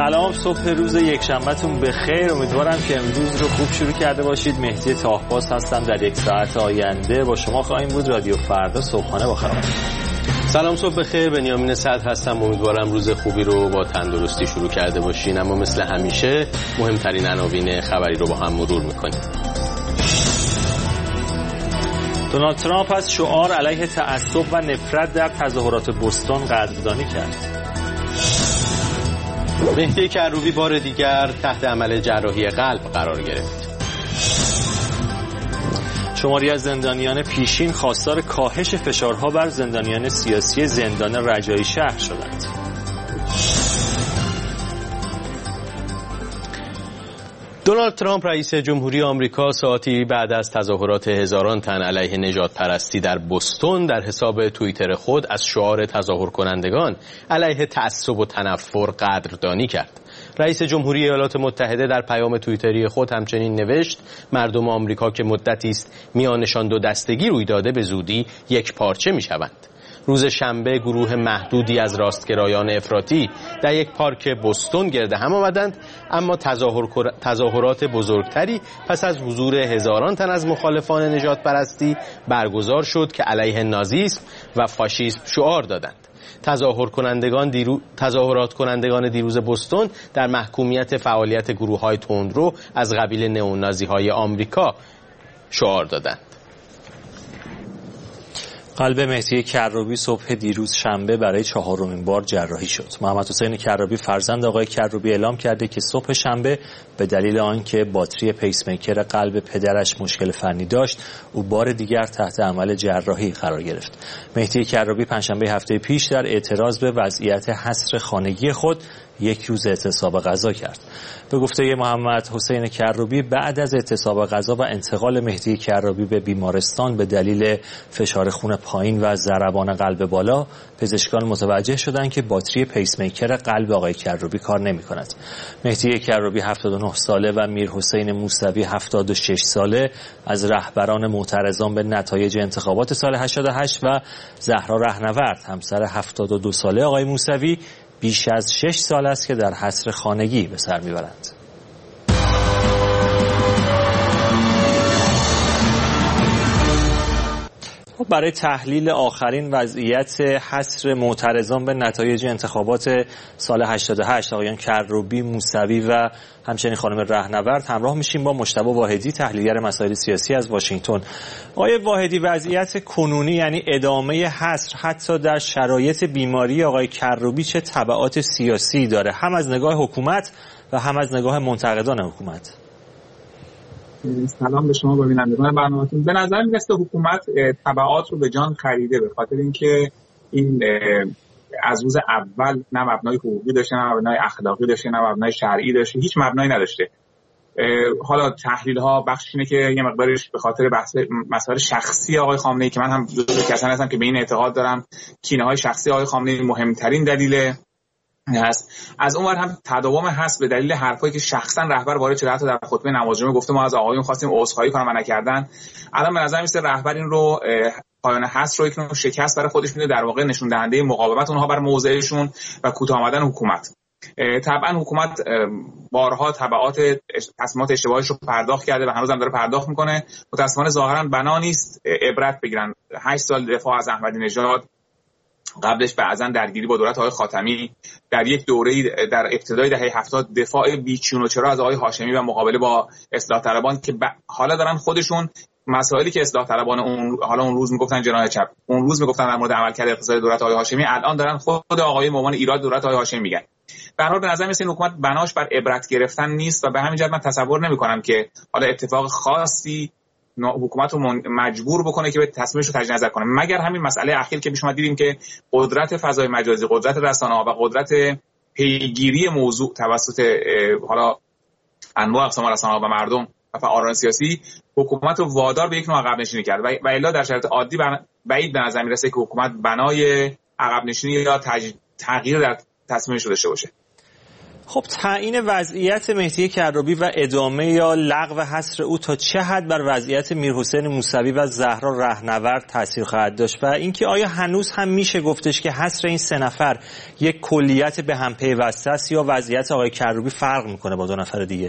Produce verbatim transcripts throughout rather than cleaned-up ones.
سلام، صبح روز یکشنبهتون بخیر. امیدوارم که امروز رو خوب شروع کرده باشید. مهدی تاهباز هستم. در یک ساعت آینده با شما خواهیم بود. رادیو فردا صبحانه با خبر. سلام، صبح بخیر. بنیامین صدر هستم. امیدوارم روز خوبی رو با تندرستی شروع کرده باشین. اما مثل همیشه مهمترین عناوین خبری رو با هم مرور میکنیم. دونالد ترامپ از شعار علیه تعصب و نفرت در تظاهرات بوستون قدردانی کرد. مهدی کروبی بار دیگر تحت عمل جراحی قلب قرار گرفت. شماری از زندانیان پیشین خواستار کاهش فشارها بر زندانیان سیاسی زندان رجایی شهر شدند. دونالد ترامپ رئیس جمهوری آمریکا ساعتی بعد از تظاهرات هزاران تن علیه نژاد پرستی در بوستون در حساب توییتر خود از شعار تظاهر کنندگان علیه تعصب و تنفر قدردانی کرد. رئیس جمهوری ایالات متحده در پیام توییتری خود همچنین نوشت: مردم آمریکا که مدتی است میانشان دو دستگی روی داده به زودی یک پارچه میشوند. روز شنبه گروه محدودی از راستگرایان افراطی در یک پارک بوستون گرد هم آمدند، اما تظاهر... تظاهرات بزرگتری پس از حضور هزاران تن از مخالفان نژاد پرستی برگزار شد که علیه نازیسم و فاشیسم شعار دادند. تظاهر کنندگان دیرو... تظاهرات کنندگان دیروز بوستون در محکومیت فعالیت گروه‌های تندرو از قبیل نئونازی‌های آمریکا شعار دادند. قلب مهدی کروبی صبح دیروز شنبه برای چهارمین بار جراحی شد. محمد حسین کروبی فرزند آقای کروبی اعلام کرده که صبح شنبه به دلیل آنکه باتری پیس میکر قلب پدرش مشکل فنی داشت، او بار دیگر تحت عمل جراحی قرار گرفت. مهدی کروبی پنجشنبه هفته پیش در اعتراض به وضعیت حصر خانگی خود یک روز اعتصاب غذا کرد. به گفته محمد حسین کروبی بعد از اعتصاب غذا و انتقال مهدی کروبی به بیمارستان به دلیل فشار خون پایین و ضربان قلب بالا، پزشکان متوجه شدند که باتری پیس میکر قلب آقای کروبی کار نمی‌کند. مهدی کروبی هفتاد و نه ساله و میر حسین موسوی هفتاد و شش ساله از رهبران معترضان به نتایج انتخابات سال هشتاد و هشت و زهرا رهنورد همسر هفتاد و دو ساله آقای موسوی بیش از شش سال است که در حصر خانگی به سر میبرند. برای تحلیل آخرین وضعیت حصر معترضان به نتایج انتخابات سال هشتاد و هشت آقایان کروبی، موسوی و همچنین خانم رهنورد همراه میشیم با مجتبی واحدی، تحلیلگر مسائل سیاسی از واشنگتن. آقای واحدی، وضعیت کنونی یعنی ادامه حصر حتی در شرایط بیماری آقای کروبی چه تبعات سیاسی داره، هم از نگاه حکومت و هم از نگاه منتقدان حکومت؟ سلام به شما و بینندگان برنامه‌تون. به نظر میرسه حکومت تبعات رو به جان خریده، به خاطر اینکه این از روز اول نه مبنای حقوقی داشته، نه مبنای اخلاقی داشته، نه مبنای شرعی داشته، هیچ مبنایی نداشته. حالا تحلیل ها بخشش اینه که یه مقدارش به خاطر بحث مسائل شخصی آقای خامنه‌ای که من هم جزو کسانی هستم که به این اعتقاد دارم کینه‌های شخصی آقای خامنه‌ای مهمترین دلیل هست. از اون ور هم تداوم هست به دلیل حرفایی که شخصا رهبر وارد شده، حتی در خطبه نماز جمعه گفته ما از آقایون خواستیم عذرخواهی کنن و نکردن. الان به نظر میاد رهبر این رو پایان حصر رو یک نوع شکست برای خودش میده، در واقع نشون دهنده مقاومت اونها بر موضعشون و کوتاه آمدن حکومت. طبعا حکومت بارها تبعات تصمیمات اشتباهش رو پرداخت کرده و هنوزم داره پرداخت میکنه. متأسفانه ظاهرا بنا نیست عبرت بگیرن. هشت سال دفاع از احمدی نژاد، قبلش بعضا درگیری با دولت آقای خاتمی، در یک دوره در ابتدای دهه هفتاد دفاع بیچون و چرا از آقای هاشمی و مقابله با اصلاح طلبان که حالا دارن خودشون مسائلی که اصلاح طلبان اون حالا اون روز میگفتن جناح چپ، اون روز میگفتن در مورد عملکرد اقتصادی دولت آقای هاشمی، الان دارن خود آقای به عنوان ایراد دولت آقای هاشمی میگن. به هر حال به نظر میاد این حکومت بناش بر عبرت گرفتن نیست و به همین جهت من تصور نمیکنم که حالا اتفاق خاصی حکومت رو مجبور بکنه که به تصمیمش رو تجدید نظر کنه، مگر همین مسئله اخیر که پیش اومد دیدیم که قدرت فضای مجازی، قدرت رسانه‌ها و قدرت پیگیری موضوع توسط حالا انواع اقسام رسانه‌ها و مردم و فعالان سیاسی حکومت رو وادار به یک نوع عقب نشینی کرد و الا در شرایط عادی بعید به نظر میرسه که حکومت بنای عقب نشینی یا تغییر در تصمیمش رو داشته باشه. خب تعیین وضعیت مهدی کروبی و ادامه یا لغو حصر او تا چه حد بر وضعیت میرحسین موسوی و زهرا رهنورد تاثیر خواهد داشت و اینکه آیا هنوز هم میشه گفتش که حصر این سه نفر یک کلیت به هم پیوسته است یا وضعیت آقای کروبی فرق میکنه با دو نفر دیگه؟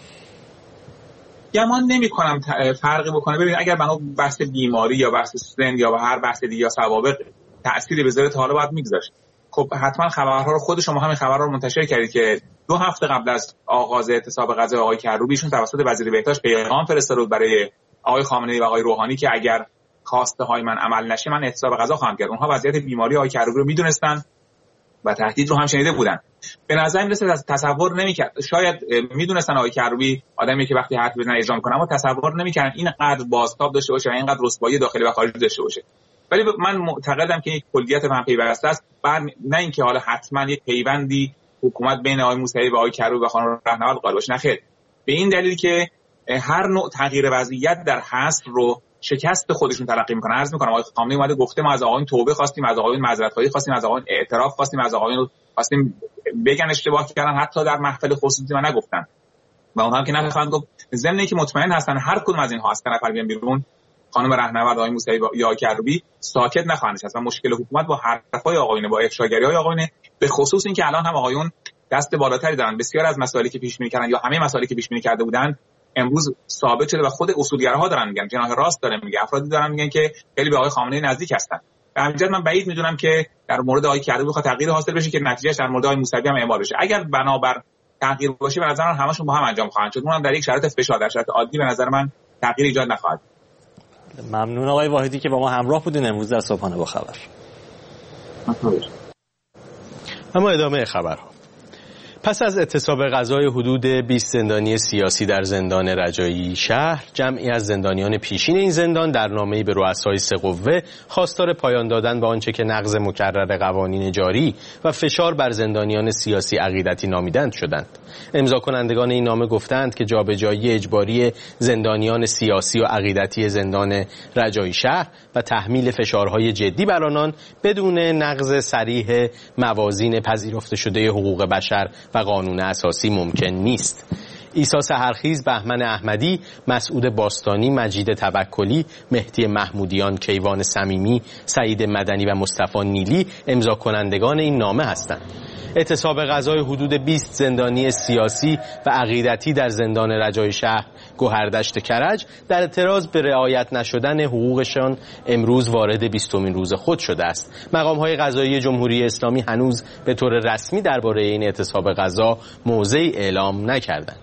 گمان نمی‌کنم فرقی بکنه. ببینید اگر بنا بحث بیماری یا بحث سن یا هر بحث دیگه یا سوابق تأثیری بذاره تا حالا باید میگذاشت. خب حتما خبرها رو خود شما همین خبرها رو منتشر کردید که دو هفته قبل از آغاز اعتصاب غذای آقای کروبیشون توسط وزیر بهداشت پیغام فرستاده بود برای آقای خامنه‌ای و آقای روحانی که اگر خواسته های من عمل نشه من اعتصاب غذا خواهم کرد. اونها وضعیت بیماری آقای کروبی رو میدونستان و تهدید رو هم شنیده بودن. به نظر میرسه تصور نمیکرد، شاید میدونستن آقای کروبی آدمی که وقتی حرف بزنه اجرا کنه، اما تصور نمیکردن اینقدر بازتاب داشته باشه و اینقدر رسوایی داخلی و خارجی داشته باشه. ولی من معتقدم که یک کلیت هم پیوسته است، نه اینکه حالا حتما یک پیوندی حکومت بین آقای موسوی و آقای کروبی و خانم رهنورد قائل باشه. نخیر، به این دلیل که هر نوع تغییر وضعیت در حصر رو شکست خودشون تلقی میکنن. عرض میکنم آقای خامنه‌ای اومده گفته ما از آقایون توبه خواستیم، از آقایون معذرت‌خواهی خواستیم، از آقایون اعتراف خواستیم، از آقایون خواستیم بگن اشتباه کردن، حتی در محفل خصوصی ما نگفتن و اونها هم که نخواهند گفت. ضمن اینکه مطمئن هستن هر کدوم از اینها از سه نفر بیان بیرون، خانم رهنورد، آقای موسوی یا کروبی، ساکت نخواهند نشست و مشکل حکومت با حرفای آقایون، با افشاگری‌های آقایون، به خصوص اینکه الان هم آقایون دست بالاتری دارن. بسیار از مسائلی که پیش بینی کردن یا همه مسائلی که پیش بینی کرده بودن امروز ثابت شده و خود اصولگراها دارن میگن، جناح راست داره میگه، افرادی دارن میگن که خیلی به آقای خامنه‌ای نزدیک هستن. به همین جهت من بعید میدونم که در مورد آقای کروبی بخواد تغییر حاصل بشه که نتیجهش در مورد آقای موسوی هم اعمال بشه. اگر بنابر تغییر باشه به نظر من همشون با هم انجام خواهند شد. اونم در یک شرایط فشار، در شرایط عادی به نظر من تغییر ایجاد نخواهد. ممنون آقای واحدی که با ما همراه بودین امروز در صبحانه با خبر. اما ادامه خبرها. پس از اعتصاب غذای حدود بیست زندانی سیاسی در زندان رجایی شهر، جمعی از زندانیان پیشین این زندان در نامه‌ای به رؤسای سه قوه خواستار پایان دادن به آنچه که نقض مکرر قوانین جاری و فشار بر زندانیان سیاسی عقیدتی نامیدند شدند. امضا کنندگان این نامه گفتند که جابجایی اجباری زندانیان سیاسی و عقیدتی زندان رجایی شهر و تحمیل فشارهای جدی بر آنان بدون نقض صریح موازین پذیرفته شده حقوق بشر و قانون اساسی ممکن نیست. عیسی سحرخیز، بهمن احمدی، مسعود باستانی، مجید توکلی، مهدی محمودیان، کیوان صمیمی، سعید مدنی و مصطفی نیلی امضا کنندگان این نامه هستند. اعتصاب غذای حدود بیست زندانی سیاسی و عقیدتی در زندان رجایی شهر گوهردشت کرج در اعتراض به رعایت نشدن حقوقشان امروز وارد بیستمین روز خود شده است. مقام‌های قضایی جمهوری اسلامی هنوز به طور رسمی درباره این اعتصاب غذا موضعی اعلام نکردند.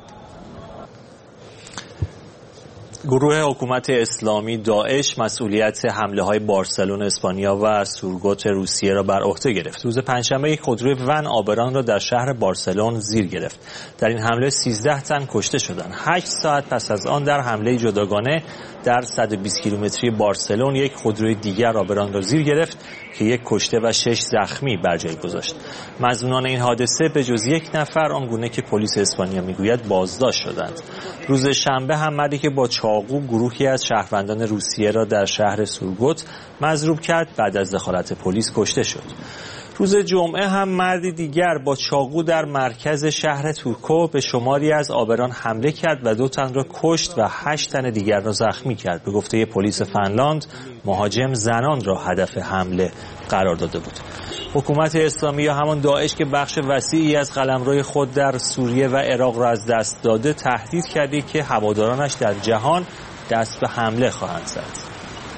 گروه حکومت اسلامی داعش مسئولیت حمله های بارسلون اسپانیا و سورگوت روسیه را بر عهده گرفت. روز پنجشنبه یک خودروی ون آبران را در شهر بارسلون زیر گرفت. در این حمله سیزده تن کشته شدند. هشت ساعت پس از آن در حمله جداگانه در صد و بیست کیلومتری بارسلون یک خودروی دیگر آبران را زیر گرفت که یک کشته و شش زخمی بر جای گذاشت. مظنونان این حادثه به جز یک نفر آنگونه که پلیس اسپانیا میگوید بازداشت شدند. روز شنبه هم مردی که با چاقو گروهی از شهروندان روسیه را در شهر سورگوت مضروب کرد بعد از دخالت پلیس کشته شد. روز جمعه هم مردی دیگر با چاقو در مرکز شهر تورکو به شماری از آبران حمله کرد و دو تن را کشت و هشت تن دیگر را زخمی کرد. به گفته پلیس فنلاند مهاجم زنان را هدف حمله قرار داده بود. حکومت اسلامی یا همان داعش که بخش وسیعی از قلمروی خود در سوریه و عراق را از دست داده تهدید کرده که هوادارانش در جهان دست به حمله خواهند زد.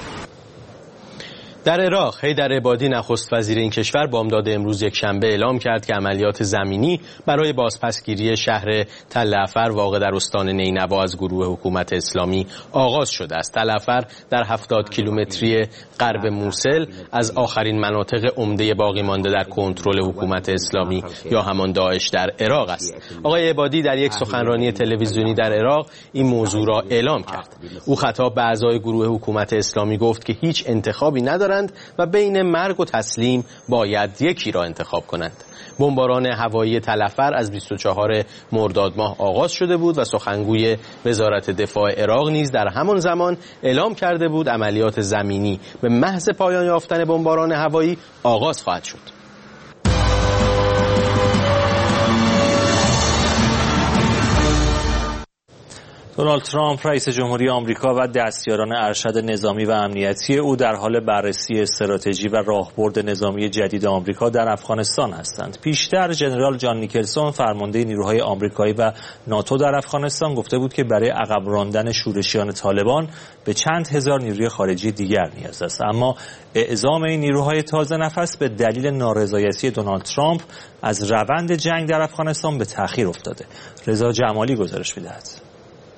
در عراق، حیدر عبادی نخست وزیر این کشور بامداد امروز یک شنبه اعلام کرد که عملیات زمینی برای بازپسگیری شهر تل افر واقع در استان نینوا از گروه حکومت اسلامی آغاز شده است. تل افر در هفتاد کیلومتری غرب موصل از آخرین مناطق عمده باقی مانده در کنترل حکومت اسلامی یا همان داعش در عراق است. آقای عبادی در یک سخنرانی تلویزیونی در عراق این موضوع را اعلام کرد. او خطاب به اعضای گروه حکومت اسلامی گفت که هیچ انتخابی ندارند و بین مرگ و تسلیم باید یکی را انتخاب کنند. بمباران هوایی تل افر از بیست و چهارم مرداد ماه آغاز شده بود و سخنگوی وزارت دفاع عراق نیز در همان زمان اعلام کرده بود عملیات زمینی به محض پایان یافتن بمباران هوایی آغاز خواهد شد. دونالد ترامپ رئیس جمهوری آمریکا و دستیاران ارشد نظامی و امنیتی او در حال بررسی استراتژی و راهبرد نظامی جدید آمریکا در افغانستان هستند. پیشتر ژنرال جان نیکلسون فرمانده نیروهای آمریکایی و ناتو در افغانستان گفته بود که برای عقب راندن شورشیان طالبان به چند هزار نیروی خارجی دیگر نیاز است. اما اعزام این نیروهای تازه نفس به دلیل نارضایتی دونالد ترامپ از روند جنگ در افغانستان به تأخیر افتاده. رضا جمالی گزارش می‌دهد.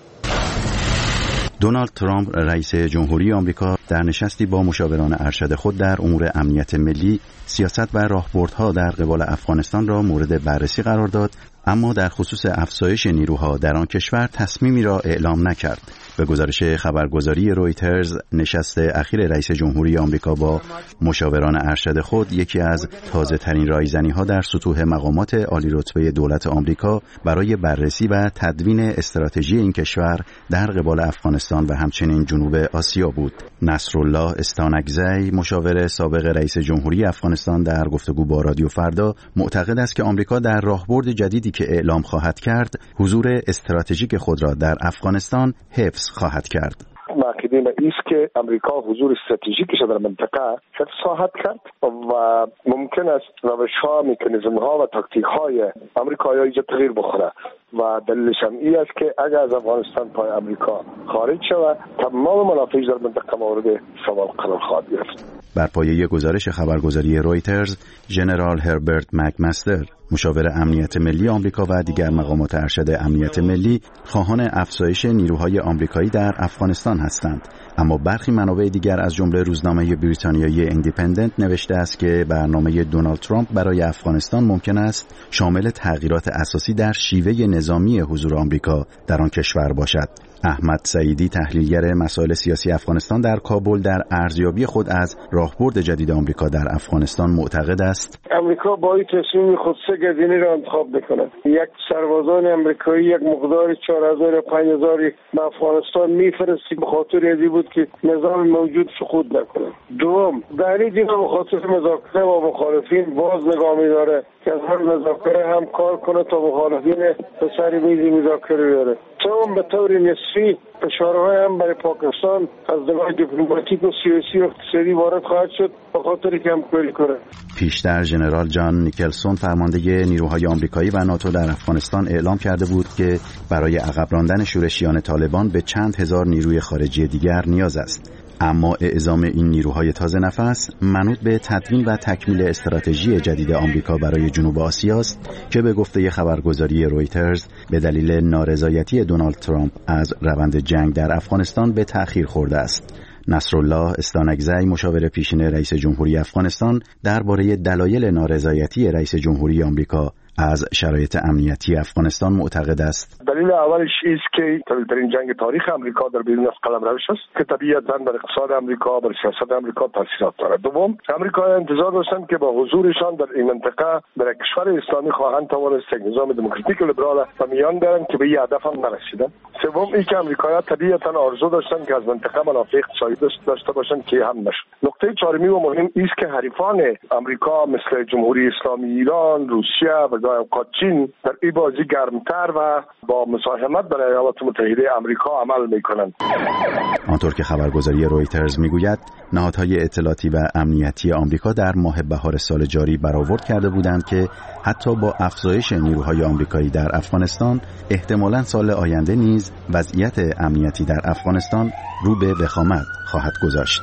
دونالد ترامپ رئیس جمهوری آمریکا در نشستی با مشاوران ارشد خود در امور امنیت ملی، سیاست و راهبردها در قبال افغانستان را مورد بررسی قرار داد، اما در خصوص افزایش نیروها در آن کشور تصمیمی را اعلام نکرد. به گزارش خبرگزاری رویترز، نشست اخیر رئیس جمهوری آمریکا با مشاوران ارشد خود یکی از تازه ترین رایزنی ها در سطوح مقامات عالی رتبه دولت آمریکا برای بررسی و تدوین استراتژی این کشور در قبال افغانستان و همچنین جنوب آسیا بود. نصرالله استانکزی، مشاور سابق رئیس جمهوری افغانستان، در گفتگو با رادیو فردا معتقد است که آمریکا در راهبرد جدیدی که اعلام خواهد کرد، حضور استراتژیک خود را در افغانستان حفظ خواهد کرد. عقیده ما است که امریکا حضور استراتژیکش در منطقه حفظ خواهد کرد و ممکن است روش‌ها، مکانیزم‌ها و تاکتیک‌های آمریکایی تغییر بخوره و دلیلش هم این است که اگر از افغانستان پای امریکا خارج شود، تمام منافع در منطقه مورد سوال قرار خواهد گرفت. بر پایه گزارش خبرگزاری رویترز، ژنرال هربرت مکمستر، مشاور امنیت ملی آمریکا و دیگر مقامات ارشد امنیت ملی، خواهان افزایش نیروهای آمریکایی در افغانستان هستند. اما برخی منابع دیگر از جمله روزنامه بریتانیایی ایندیپندنت نوشته است که برنامه دونالد ترامپ برای افغانستان ممکن است شامل تغییرات اساسی در شیوه نظامی حضور آمریکا در آن کشور باشد. احمد سعیدی، تحلیلگر مسائل سیاسی افغانستان، در کابل در ارزیابی خود از راهبرد جدید آمریکا در افغانستان معتقد است آمریکا با این تصمیم خود سه گزینه را انتخاب می‌کند. یک، سربازان آمریکایی یک مقدار چهار هزار و پنج هزار به افغانستان می‌فرستی به خاطر ازی بود که نظام موجود سقوط نکنه. دوم، در این دیگه به خاطر مذاکره با مخالفین باز نگاه می‌داره که از هر مذاکره هم کار کنه تا مخالفین به سر میز مذاکره بیاره. سوم، به طور نسبی فشارهای هم برای پاکستان از نگاه دیپلماتیک و سیاسی و اقتصادی وارد خواهد شد به خاطر که همکاری کنه. پیشتر ژنرال جان نیکلسون، فرمانده نیروهای آمریکایی و ناتو در افغانستان، اعلام کرده بود که برای عقب راندن شورشیان طالبان به چند هزار نیروی خارجی دیگر نیاز است. اما اعزام این نیروهای تازه نفس منوط به تدوین و تکمیل استراتژی جدید آمریکا برای جنوب آسیا است که به گفته خبرگزاری رویترز به دلیل نارضایتی دونالد ترامپ از روند جنگ در افغانستان به تأخیر خورده است. نصرالله استانکزی، مشاور پیشین رئیس جمهوری افغانستان، درباره دلایل نارضایتی رئیس جمهوری آمریکا از شرایط امنیتی افغانستان معتقد است. دلیل اولش است که طولانی‌ترین جنگ تاریخ آمریکا در بیرون از قلمروش است که طبیعتاً بر اقتصاد آمریکا، بر سیاست آمریکا تاثیرات دارد. دوم، آمریکایی‌ها انتظار داشتند که با حضورشان در این منطقه در کشور اسلامی خواهند توانست یک نظام دموکراتیک و لیبرال و میان برند که به این هدف هم نرسیدند. سوم، اینکه آمریکایی‌ها طبیعتاً آرزو داشتند که از منطقه منافع اقتصادی داشته باشند که هم نشد. نکته چهارمی و مهم است که حریفان آمریکا مثل جمهوری اسلامی ایران، روسیه و چین در این بازی گرمتر و با مساهمت برای ایالات متحده آمریکا عمل می‌کنند. آنطور که خبرگزاری رویترز میگوید، نهادهای اطلاعاتی و امنیتی آمریکا در ماه بهار سال جاری برآورد کرده بودند که حتی با افزایش نیروهای آمریکایی در افغانستان، احتمالاً سال آینده نیز وضعیت امنیتی در افغانستان رو به وخامت خواهد گذاشت.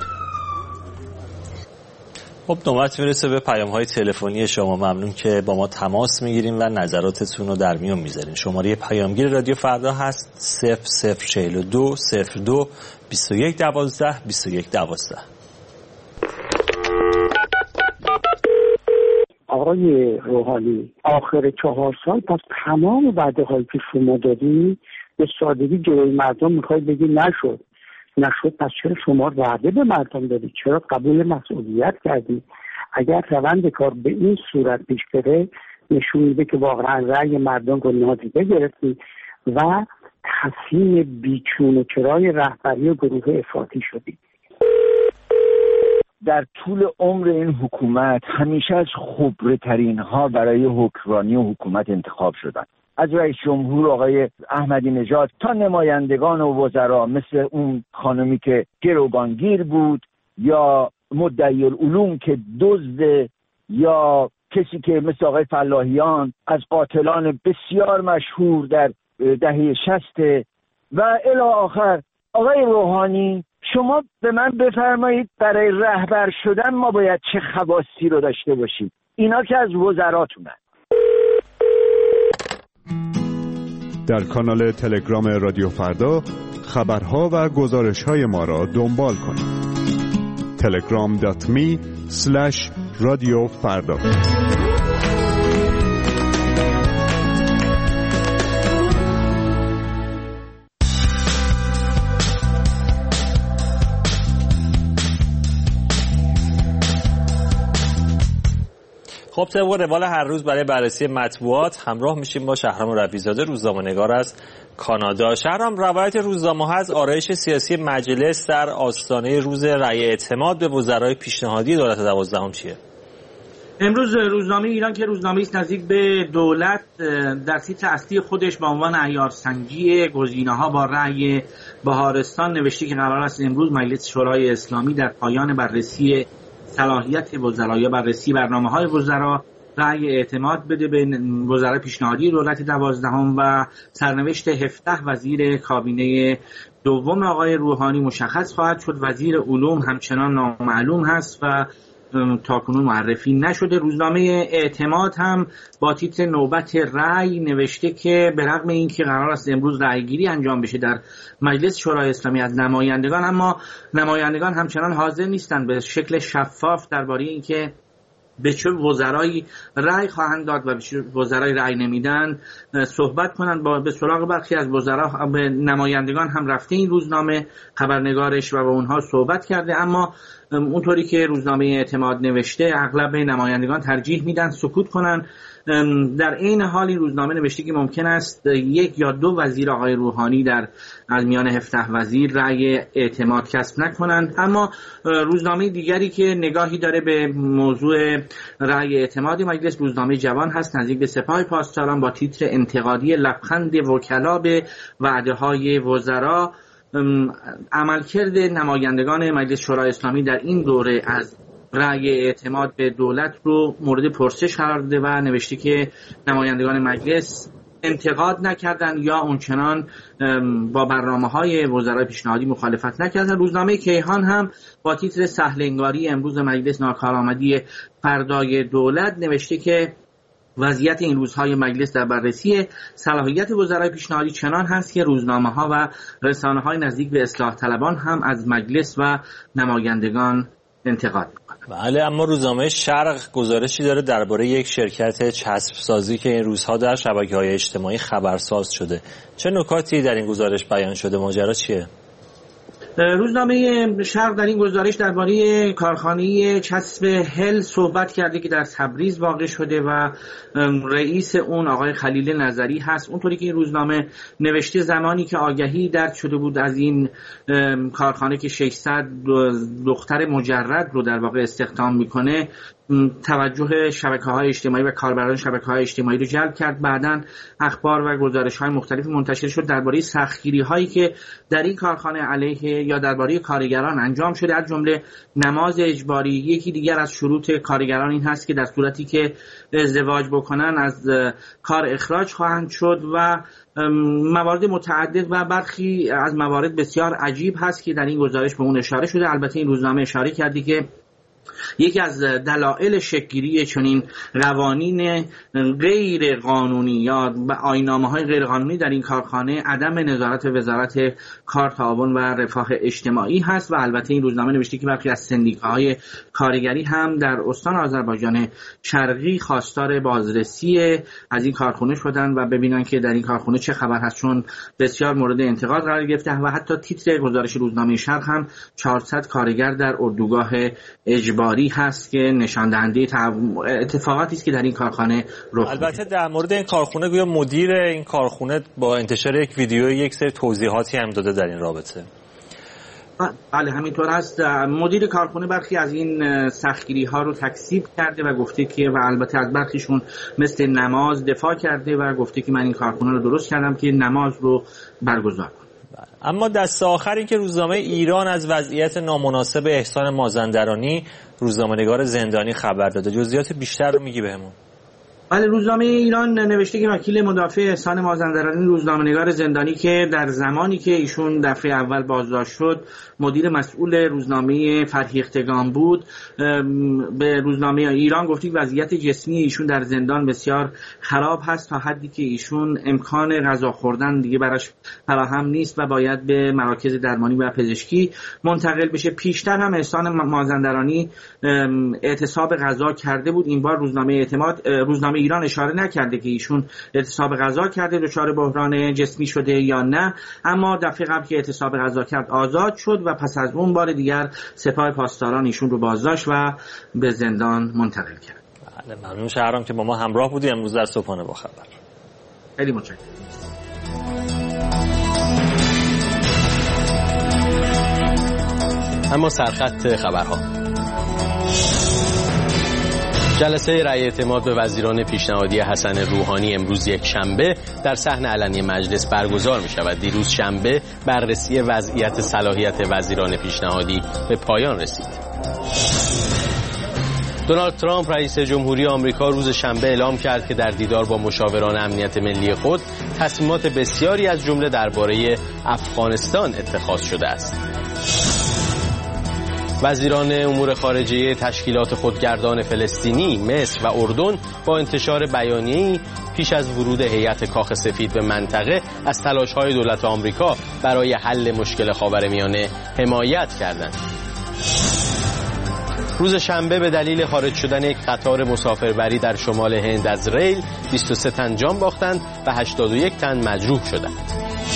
خب نوبت میرسه به پیام‌های تلفنی شما. ممنون که با ما تماس میگیریم و نظراتتون رو در میون میذارین. شماره پیامگیر رادیو فردا هست صفر صفر چهل و دو صفر دو بیست و یک دوازده بیست و یک دوازده. آقای روحانی، آخر چهار سال پس تمام وعده‌هایی که شما دادی به سادگی جلوی مردم میخوای بگی نشد نشد پس چرا شما وعده به مردم دادی؟ چرا قبول مسئولیت کردی؟ اگر روند کار به این صورت پیش بره نشون میده که واقعا رأی مردم رو نادیده گرفتی و تصمیم بیچون و چرای رهبری و گروه افراطی شدی. در طول عمر این حکومت همیشه از خبره ترین ها برای حکمرانی و حکومت انتخاب شدن. از رئیس جمهور آقای احمدی نژاد تا نمایندگان و وزرا مثل اون خانمی که گروگانگیر بود یا مدعی العلوم که دزد یا کسی که مثل آقای فلاحیان از قاتلان بسیار مشهور در دهه شصت و الی آخر. آقای روحانی شما به من بفرمایید برای رهبر شدن ما باید چه خواصی رو داشته باشیم؟ اینا که از وزراتونن. در کانال تلگرام رادیو فردا خبرها و گزارش‌های ما را دنبال کنید. تلگرام دات می اسلش رادیو فردا. خب طبق روال هر روز برای بررسی مطبوعات همراه میشیم با شهرام رفیع‌زاده، روزنامه‌نگار از کانادا. شهرام، روایت روزنامه‌ها از آرایش سیاسی مجلس در آستانه روز رأی اعتماد به وزرای پیشنهادی دولت دوازدهم چیه؟ امروز روزنامه ایران که روزنامه‌ای است نزدیک به دولت در تیتر اصلی خودش با عنوان عیارسنجی گزینه‌ها با رأی بهارستان نوشته که قرار است امروز مجلس شورای اسلامی در پایان بررسی صلاحیت وزرا یا بررسی برنامه‌های وزرا رأی اعتماد بده به وزرای پیشنهادی دولت دوازدهم و سرنوشت هفده وزیر کابینه دوم آقای روحانی مشخص خواهد شد. وزیر علوم همچنان نامعلوم هست و تاکنون معرفی نشده. روزنامه اعتماد هم با تیتر نوبت رأی نوشته که به رغم اینکه قرار است امروز رأیگیری انجام بشه در مجلس شورای اسلامی از نمایندگان، اما نمایندگان همچنان حاضر نیستند به شکل شفاف درباره اینکه به چه وزرایی رأی خواهند داد و به چه وزرایی رأی نمیدن صحبت کنند. با به سراغ برخی از وزرا به نمایندگان هم رفته این روزنامه، خبرنگارش و با اونها صحبت کرده، اما اونطوری که روزنامه اعتماد نوشته اغلب نمایندگان ترجیح میدن سکوت کنن. در این حال این روزنامه نوشته که ممکن است یک یا دو وزیر آقای روحانی در از میان هفده وزیر رأی اعتماد کسب نکنند. اما روزنامه دیگری که نگاهی داره به موضوع رأی اعتماد مجلس روزنامه جوان هست نزدیک به سپاه پاسداران با تیتر انتقادی لبخند وکلا به وعده‌های وزرا. عملکرد نمایندگان مجلس شورای اسلامی در این دوره از رأی اعتماد به دولت رو مورد پرسش قرار داده و نوشته که نمایندگان مجلس انتقاد نکردن یا اونچنان با برنامه‌های وزرای پیشنهادی مخالفت نکردن. روزنامه کیهان هم با تیتر سهل‌انگاری امروز مجلس ناکارآمدی فردای دولت نوشته که وضعیت این روزهای مجلس در بررسی صلاحیت وزرای پیشنهادی چنان هست که روزنامه‌ها و رسانه‌های نزدیک به اصلاح طلبان هم از مجلس و نمایندگان انتقاد می‌کنند. بله، اما روزنامه شرق گزارشی داره درباره یک شرکت چسب سازی که این روزها در شبکه‌های اجتماعی خبرساز شده. چه نکاتی در این گزارش بیان شده؟ ماجرا چیه؟ روزنامه شرق در این گزارش درباره کارخانه چسب هل صحبت کرده که در تبریز واقع شده و رئیس اون آقای خلیل نظری هست. اونطوری که این روزنامه نوشته زمانی که آگهی درد شده بود از این کارخانه که ششصد دختر مجرد رو در واقع استخدام میکنه، توجه شبکه‌های اجتماعی و کاربران شبکه‌های اجتماعی رو جلب کرد. بعداً اخبار و گزارش‌های مختلفی منتشر شد درباره سختگیری‌هایی که در این کارخانه علیه یا درباره کارگران انجام شده، از جمله نماز اجباری. یکی دیگر از شروط کارگران این هست که در صورتی که ازدواج بکنن از کار اخراج خواهند شد و موارد متعدد و برخی از موارد بسیار عجیب هست که در این گزارش به اون اشاره شده. البته این روزنامه اشاره کردی که یکی از دلایل شکل‌گیری چنین قوانین غیر قانونی یا آیین‌نامه‌های غیر قانونی در این کارخانه عدم نظارت وزارت کار، تعاون و رفاه اجتماعی هست. و البته این روزنامه نوشته که برخی از سندیکاهای کارگری هم در استان آذربایجان شرقی خواستار بازرسی از این کارخانه شدن و ببینن که در این کارخانه چه خبر هست، چون بسیار مورد انتقاد قرار گرفته و حتی تیتر گزارش روزنامه شرق هم چهارصد کارگر در اردوگاه اجباری هست که نشان دهنده اتفاقاتی است که در این کارخانه رخ میده. البته در مورد این کارخانه گویا مدیر این کارخانه با انتشار یک ویدیو یک سری توضیحاتی هم داده در این رابطه. بله همینطور هست. مدیر کارخونه برخی از این سختگیری ها رو تکذیب کرده و گفته که و البته از برخیشون مثل نماز دفاع کرده و گفته که من این کارخونه رو درست کردم که نماز رو برگزار کنم. اما دست آخری که روزنامه ایران از وضعیت نامناسب احسان مازندرانی، روزنامه‌نگار زندانی خبر داده. جزئیات بیشتر رو میگی بهمون؟ بله، روزنامه ایران نوشته که وکیل مدافع احسان مازندرانی، روزنامه‌نگار زندانی که در زمانی که ایشون دفعه اول بازداشت شد مدیر مسئول روزنامه فرهیختگان بود، به روزنامه ایران گفت وضعیت جسمی ایشون در زندان بسیار خراب هست تا حدی که ایشون امکان غذا خوردن دیگه براش فراهم نیست و باید به مراکز درمانی و پزشکی منتقل بشه. پیشتر هم احسان مازندرانی اعتصاب غذا کرده بود. این بار روزنامه اعتماد روزنامه ایران اشاره نکرده که ایشون اعتصاب غذا کرده، دچار بحران جسمی شده یا نه، اما دفعه قبل که اعتصاب غذا کرد آزاد شد و پس از اون بار دیگر سپاه پاسداران ایشون رو بازداشت و به زندان منتقل کرد. بله، ممنون شهرام که با ما همراه بودی امروز در صبحانه با خبر. خیلی متشکرم. اما سرخط خبرها. جلسه رأی اعتماد به وزیران پیشنهادی حسن روحانی امروز یک شنبه در صحن علنی مجلس برگزار می شود. دیروز شنبه بررسی وضعیت صلاحیت وزیران پیشنهادی به پایان رسید. دونالد ترامپ رئیس جمهوری آمریکا روز شنبه اعلام کرد که در دیدار با مشاوران امنیت ملی خود تصمیمات بسیاری از جمله درباره افغانستان اتخاذ شده است. وزیران امور خارجه تشکیلات خودگردان فلسطینی، مصر و اردن با انتشار بیانیه‌ای پیش از ورود هیئت کاخ سفید به منطقه از تلاش‌های دولت آمریکا برای حل مشکل خاورمیانه حمایت کردند. روز شنبه به دلیل خارج شدن یک قطار مسافربری در شمال هند از ریل بیست و سه تن جان باختند و هشتاد و یک تن مجروح شدند.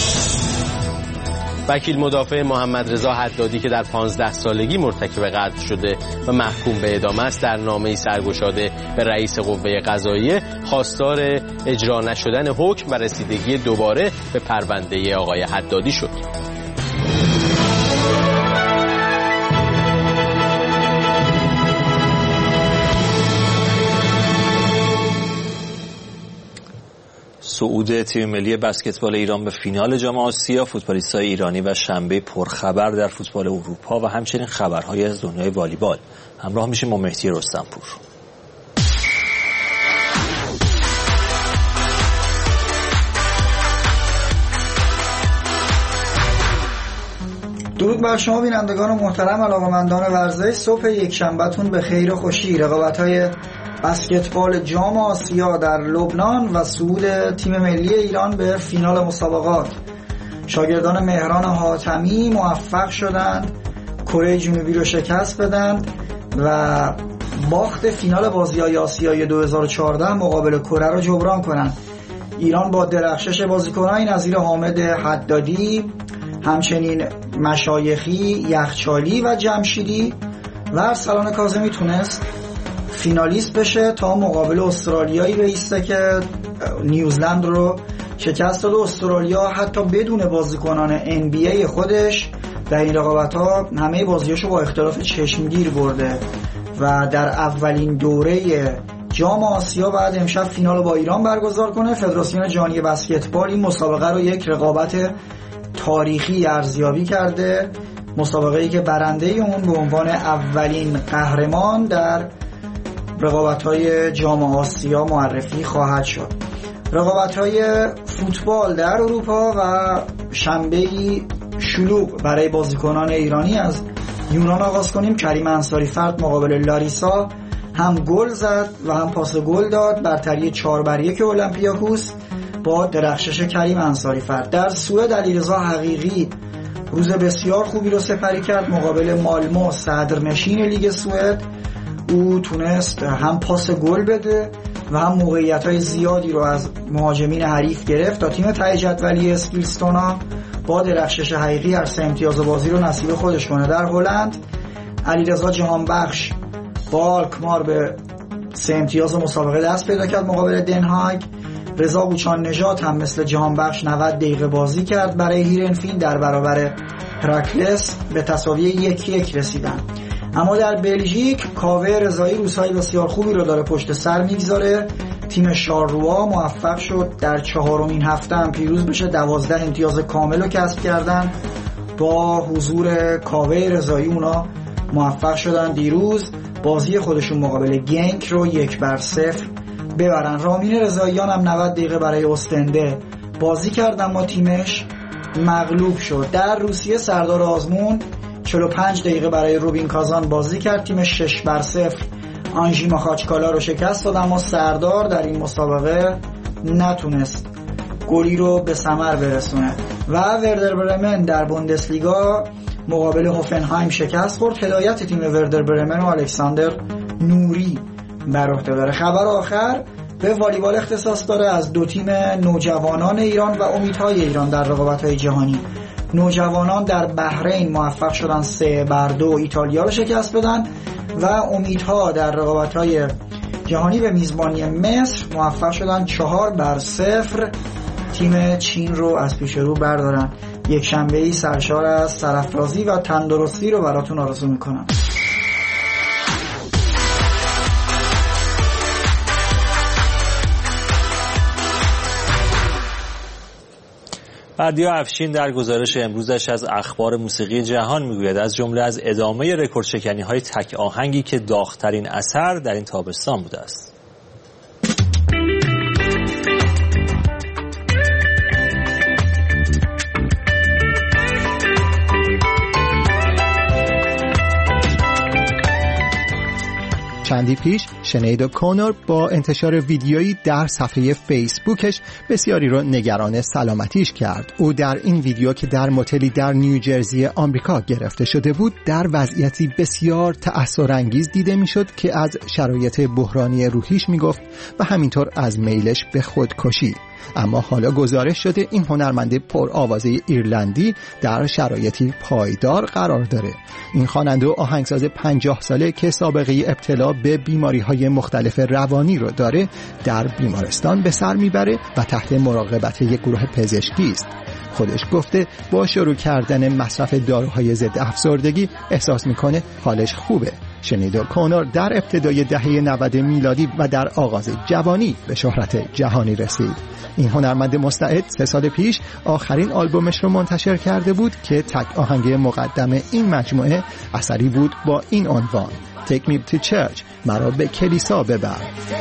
وکیل مدافع محمد رضا حدادی که در پانزده سالگی مرتکب قتل شده و محکوم به اعدام است در نامه‌ای سرگشاده به رئیس قوه قضاییه خواستار اجرا نشدن حکم و رسیدگی دوباره به پرونده آقای حدادی شد. صعود تیم ملی بسکتبال ایران به فینال جام آسیا، فوتبالیست‌های ایرانی و شنبه پرخبر در فوتبال اروپا و همچنین خبرهایی از دنیای والیبال. همراه میشیم با مهدی رستمپور. درود بر شما بینندگان محترم، علاقه‌مندان ورزش. صبح یک شنبهتون به خیر و خوشی. رقابت‌های بسکتبال جام آسیا در لبنان و صعود تیم ملی ایران به فینال مسابقات. شاگردان مهران حاتمی موفق شدند کره جنوبی رو شکست بدند و باخت فینال بازی‌های آسیای دو هزار و چهارده مقابل کره رو جبران کنند. ایران با درخشش بازیکنانی نظیر حامد حدادی، همچنین مشایخی، یخچالی و جمشیدی و ارسلان کاظمی تونست فینالیست بشه تا مقابل استرالیایی بایسته که نیوزلند رو شکست داد. استرالیا حتی بدون بازیکنان ان بی ای خودش در این رقابت‌ها همه بازیاشو با اختلاف چشمگیر برده و در اولین دوره جام آسیا بعد امشب فینال با ایران برگزار کنه. فدراسیون جهانی بسکتبال این مسابقه رو یک رقابت تاریخی ارزیابی کرده، مسابقه‌ای که برنده اون به عنوان اولین قهرمان در رقابت‌های جام آسیا معرفی خواهد شد. رقابت‌های فوتبال در اروپا و شنبه‌ای شلوغ برای بازیکنان ایرانی از یونان آغاز کنیم. کریم انصاری فرد مقابل لاریسا هم گل زد و هم پاس گل داد، برتری چهار بر یک اولمپیاکوس با درخشش کریم انصاری فرد. در سوئد علیرضا حقیقی روز بسیار خوبی رو سپری کرد مقابل مالمو صدرنشین لیگ سوئد. او تونست هم پاس گل بده و هم موقعیت‌های زیادی رو از مهاجمین حریف گرفت تا تیم ته جدولی اسکیلستونا با درخشش حقیقی هر سه امتیاز بازی رو نصیب خودش کنه. در هلند علیرضا جهانبخش با الکمار به سه امتیاز مسابقه دست پیدا کرد مقابل دنهاگ. رضا بوچان نژاد هم مثل جهانبخش نود دقیقه بازی کرد برای هیرنفین در برابر هراکلس به تساوی یک یک رسیدن. اما در بلژیک کاوه رضایی روزهای بسیار خوبی رو داره پشت سر میگذاره. تیم شارلوا موفق شد در چهارمین هفته هم پیروز بشه، دوازده امتیاز کامل رو کسب کردن. با حضور کاوه رضایی اونا موفق شدن دیروز بازی خودشون مقابل گنک رو یک بر صفر ببرن. رامین رضاییان هم نود دقیقه برای استنده بازی کرد اما تیمش مغلوب شد. در روسیه سردار آزمون چهل و پنج دقیقه برای روبین کازان بازی کرد، تیمش شش بر صفر آنژی ماخاچکالا رو شکست داد، اما سردار در این مسابقه نتونست گلی رو به ثمر برسونه. و وردر برمن در بوندسلیگا مقابل هوفنهایم شکست خورد. هدایت تیم وردر برمن و الکساندر نوری بر عهده داره. خبر آخر به والیبال اختصاص داره از دو تیم نوجوانان ایران و امیدهای ایران در رقابت‌های جهانی. نوجوانان در بحرین موفق شدن سه بر دو ایتالیا رو شکست بدن و امیدها در رقابت‌های جهانی به میزبانی مصر موفق شدن چهار بر صفر تیم چین رو از پیش رو بردارن. یک شنبه‌ای سرشار از سرافرازی و تندرستی رو براتون آرزو میکنم. بردیا افشین در گزارش امروزش از اخبار موسیقی جهان میگوید از جمله از ادامه رکوردشکنی‌های تک آهنگی که داغ‌ترین اثر در این تابستان بوده است. چندی پیش شنید اکونور با انتشار ویدیویی در صفحه فیسبوکش بسیاری رو نگران سلامتیش کرد. او در این ویدیو که در متلی در نیوجرسی آمریکا گرفته شده بود در وضعیتی بسیار تأثرانگیز دیده میشد که از شرایط بحرانی روحیش میگفت و همینطور از میلش به خودکشی. اما حالا گزارش شده این هنرمند پرآوازه ایرلندی در شرایطی پایدار قرار داره. این خواننده و آهنگساز پنجاه ساله که سابقه ابتلا به بیماری‌های مختلف روانی رو داره در بیمارستان به سر میبره و تحت مراقبت یک گروه پزشکی است. خودش گفته با شروع کردن مصرف داروهای ضد افسردگی احساس میکنه حالش خوبه. شنید اکونور در ابتدای دهه نود میلادی و در آغاز جوانی به شهرت جهانی رسید. این هنرمند مستعد سه سال پیش آخرین آلبومش رو منتشر کرده بود که تک آهنگ مقدم این مجموعه اثری بود با این عنوان Take me to church، مرا به کلیسا ببر.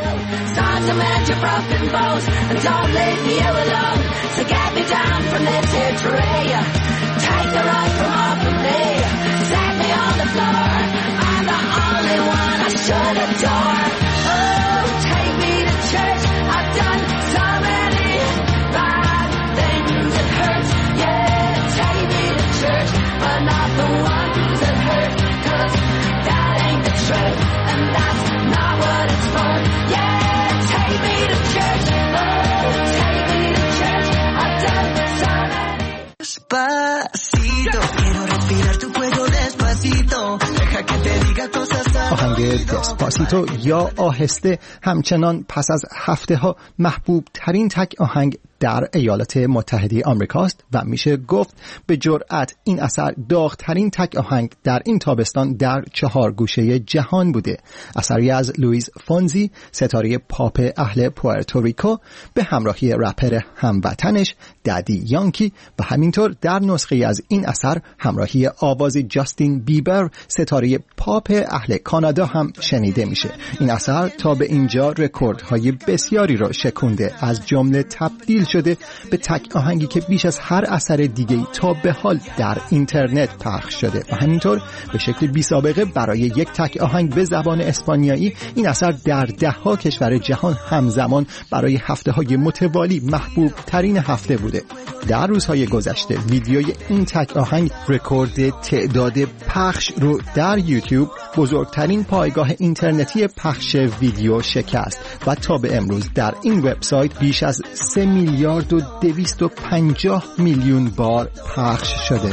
آهنگ دسپاسیتو یا آهسته همچنان پس از هفته ها محبوب ترین تک آهنگ در ایالات متحده آمریکاست و میشه گفت به جرأت این اثر داغ‌ترین تک آهنگ در این تابستان در چهار گوشه جهان بوده. اثری از لوئیس فونزی، ستاره پاپ اهل پوئرتوریکو، به همراهی رپر هموطنش ددی یانکی و همینطور در نسخه از این اثر همراهی آواز جاستین بیبر، ستاره پاپ اهل کانادا هم شنیده میشه. این اثر تا به اینجا رکوردهای بسیاری را شکونده، از جمله تبدیل شده به تک آهنگی که بیش از هر اثر دیگه‌ای تا به حال در اینترنت پخش شده و همینطور به شکل بی سابقه برای یک تک آهنگ به زبان اسپانیایی این اثر در ده ها کشور جهان همزمان برای هفته های متوالی محبوب ترین هفته بوده. در روزهای گذشته ویدیوی این تک آهنگ رکورد تعداد پخش رو در یوتیوب، بزرگترین پایگاه اینترنتی پخش ویدیو، شکست و تا به امروز در این وبسایت بیش از سه میلیارد و دویست و پنجاه میلیون بار پخش شده.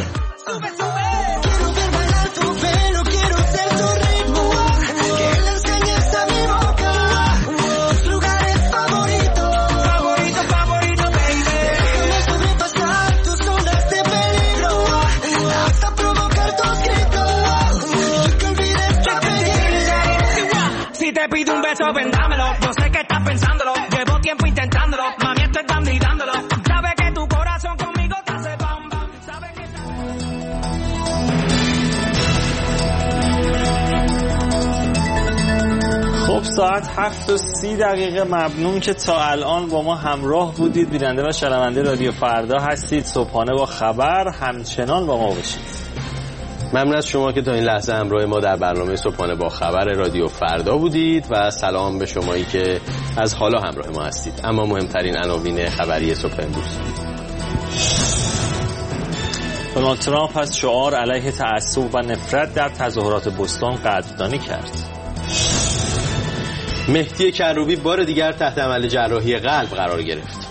te pido un beso, vendámelo. Yo sé que estás pensándolo, llevo tiempo intentándolo. Mami, estoy dando y dándolo. Sabe que tu corazón conmigo te hace bam bam. Sabe que خب ساعت هفت و سی دقیقه. ممنون که تا الان با ما همراه بودید. بیننده و شنونده رادیو فردا هستید. صبحانه با خبر همچنان با ما باشید. ممنون از شما که تا این لحظه همراه ما در برنامه صبحانه با خبر رادیو فردا بودید و سلام به شمایی که از حالا همراه ما هستید. اما مهمترین عناوین خبری صبح امروز: دونالد ترامپ از شعار علیه تعصب و نفرت در تظاهرات بوستون قدردانی کرد. مهدی کروبی بار دیگر تحت عمل جراحی قلب قرار گرفت.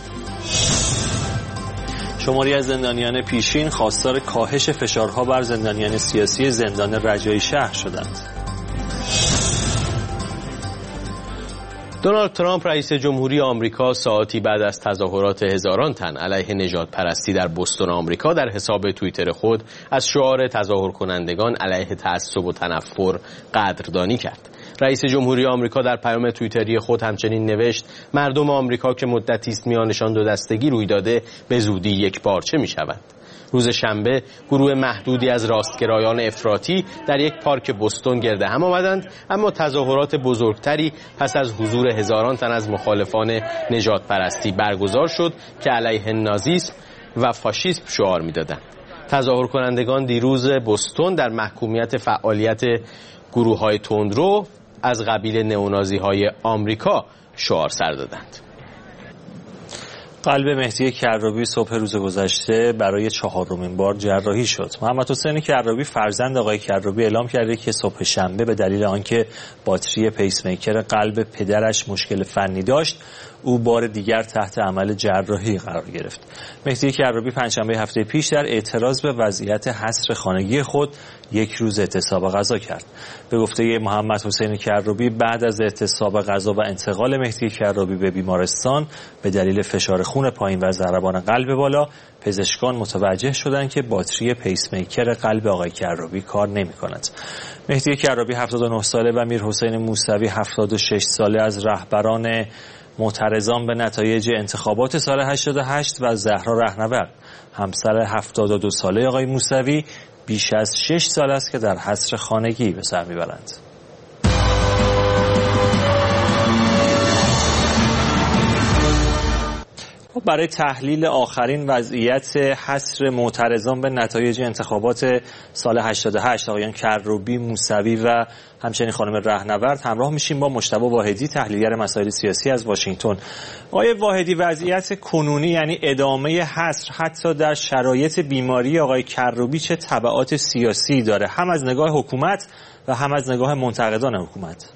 شماری از زندانیان پیشین خواستار کاهش فشارها بر زندانیان سیاسی زندان رجایی شهر شدند. دونالد ترامپ رئیس جمهوری آمریکا ساعتی بعد از تظاهرات هزاران تن علیه نژاد پرستی در بوستون آمریکا در حساب توییتر خود از شعار تظاهر کنندگان علیه تعصب و تنفر قدردانی کرد. رئیس جمهوری آمریکا در پیام توییتری خود همچنین نوشت: مردم آمریکا که مدتی است میانشان دو دستگی روی داده به زودی یک پارچه میشوند. روز شنبه گروه محدودی از راستگرایان افراطی در یک پارک بوستون گرد هم آمدند، اما تظاهرات بزرگتری پس از حضور هزاران تن از مخالفان نژاد پرستی برگزار شد که علیه نازیسم و فاشیسم شعار میدادند. تظاهر کنندگان دیروز بوستون در محکومیت فعالیت گروه‌های تندرو از قبیل نئونازی‌های آمریکا شعار سر دادند. قلب مهدی کروبی صبح روز گذشته برای چهارمین بار جراحی شد. محمد حسین کروبی فرزند آقای کروبی اعلام کرده که صبح شنبه به دلیل آنکه باتری پیس میکر قلب پدرش مشکل فنی داشت، او بار دیگر تحت عمل جراحی قرار گرفت. مهدی کروبی پنجشنبه هفته پیش در اعتراض به وضعیت حصر خانگی خود یک روز اعتصاب غذا کرد. به گفته محمد حسین کروبی بعد از اعتصاب غذا و انتقال مهدی کروبی به بیمارستان به دلیل فشار خون پایین و ضربان قلب بالا، پزشکان متوجه شدند که باتری پیس میکر قلب آقای کروبی کار نمی‌کند. مهدی کروبی هفتاد و نه ساله و میر حسین موسوی هفتاد و شش ساله از رهبران معترضان به نتایج انتخابات سال هشتاد و هشت و زهرا رهنورد، همسر هفتاد و دو ساله آقای موسوی، بیش از شش سال است که در حصر خانگی به سر میبرند. برای تحلیل آخرین وضعیت حصر معترضان به نتایج انتخابات سال هشتاد و هشت آقایان کروبی، موسوی و همچنین خانم رهنورد همراه میشیم با مجتبی واحدی، تحلیلگر مسائل سیاسی از واشنگتن. آقای واحدی، وضعیت کنونی یعنی ادامه حصر حتی در شرایط بیماری آقای کروبی چه تبعات سیاسی داره، هم از نگاه حکومت و هم از نگاه منتقدان حکومت؟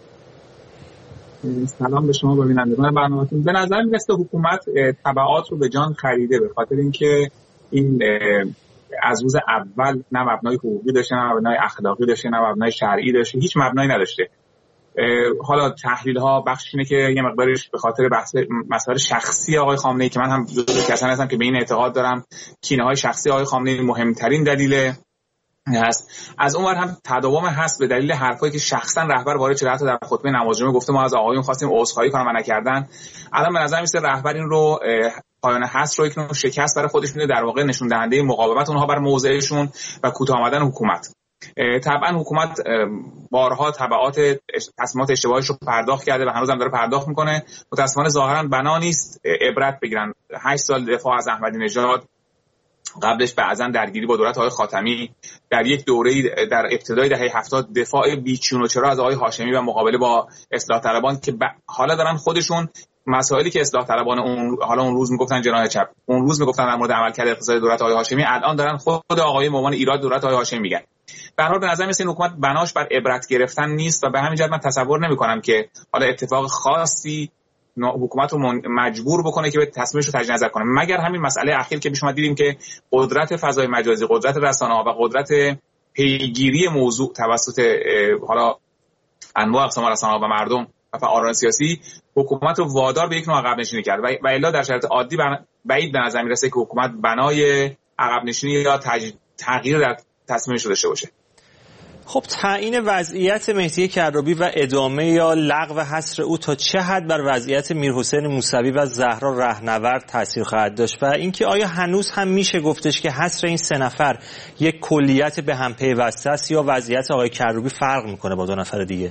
سلام به شما و بینندگان برنامه‌تون. به نظر میرسه حکومت تبعات رو به جان خریده، به خاطر اینکه این از روز اول نه مبنای حقوقی داشته، نه مبنای اخلاقی داشته، نه مبنای شرعی داشته، هیچ مبنایی نداشته. حالا تحلیل ها بخش اینه که یه مقدارش به خاطر بحث مسائل شخصی آقای خامنه‌ای که من هم جزو کسانی هستم که به این اعتقاد دارم کینه‌های شخصی آقای خامنه‌ای مهمترین دلیل هست. از اونور هم تداوم هست به دلیل حرفایی که شخصا رهبر وارد شده، حتی در خطبه نمازجمعه گفته ما از آقایون خواستیم عذرخواهی کنن و نکردن. الان به نظر میاد رهبر این رو پایان حصر رو یک شکست برای خودش میده، در واقع نشون دهنده مقاومت اونها بر موضعشون و کوتاه آمدن حکومت. طبعا حکومت بارها تبعات تصمیمات اشتباهیش رو پرداخت کرده و هنوز هم داره پرداخت میکنه. متأسفانه ظاهرا بنا نیست عبرت بگیرن. هشت سال دفاع از احمدی نژاد، قبلش بعضا درگیری با دولت آقای خاتمی، در یک دوره‌ای در ابتدای دهه هفتاد دفاع بیچون و چرا از آقای هاشمی و مقابله با اصلاح طلبان که حالا دارن خودشون مسائلی که اصلاح طلبان اون حالا اون روز میگفتن جناح چپ، اون روز میگفتن در مورد عملکرد اقتصادی دولت آقای هاشمی، الان دارن خود آقای مومان ایراد دولت آقای هاشمی میگن. به هر حال به نظر میاد این حکومت بناش بر عبرت گرفتن نیست و به همین جهت من تصور نمی‌کنم که حالا اتفاق خاصی حکومت رو مجبور بکنه که به تصمیمش رو تجدید نظر کنه، مگر همین مسئله اخیر که پیش اومد دیدیم که قدرت فضای مجازی، قدرت رسانه‌ها و قدرت پیگیری موضوع توسط حالا انواع اقسام رسانه‌ها و مردم و فعالان سیاسی حکومت رو وادار به یک نوع عقب نشینی کرد و الا در شرایط عادی بعید به نظر میرسه که حکومت بنای عقب نشینی یا تغییر در تصمیمش رو داشته باشه. خب تعیین وضعیت مهدی کروبی و ادامه یا لغو حصر او تا چه حد بر وضعیت میرحسین موسوی و زهرا رهنورد تاثیر خواهد داشت و اینکه آیا هنوز هم میشه گفتش که حصر این سه نفر یک کلیت به هم پیوسته است یا وضعیت آقای کروبی فرق میکنه با دو نفر دیگه؟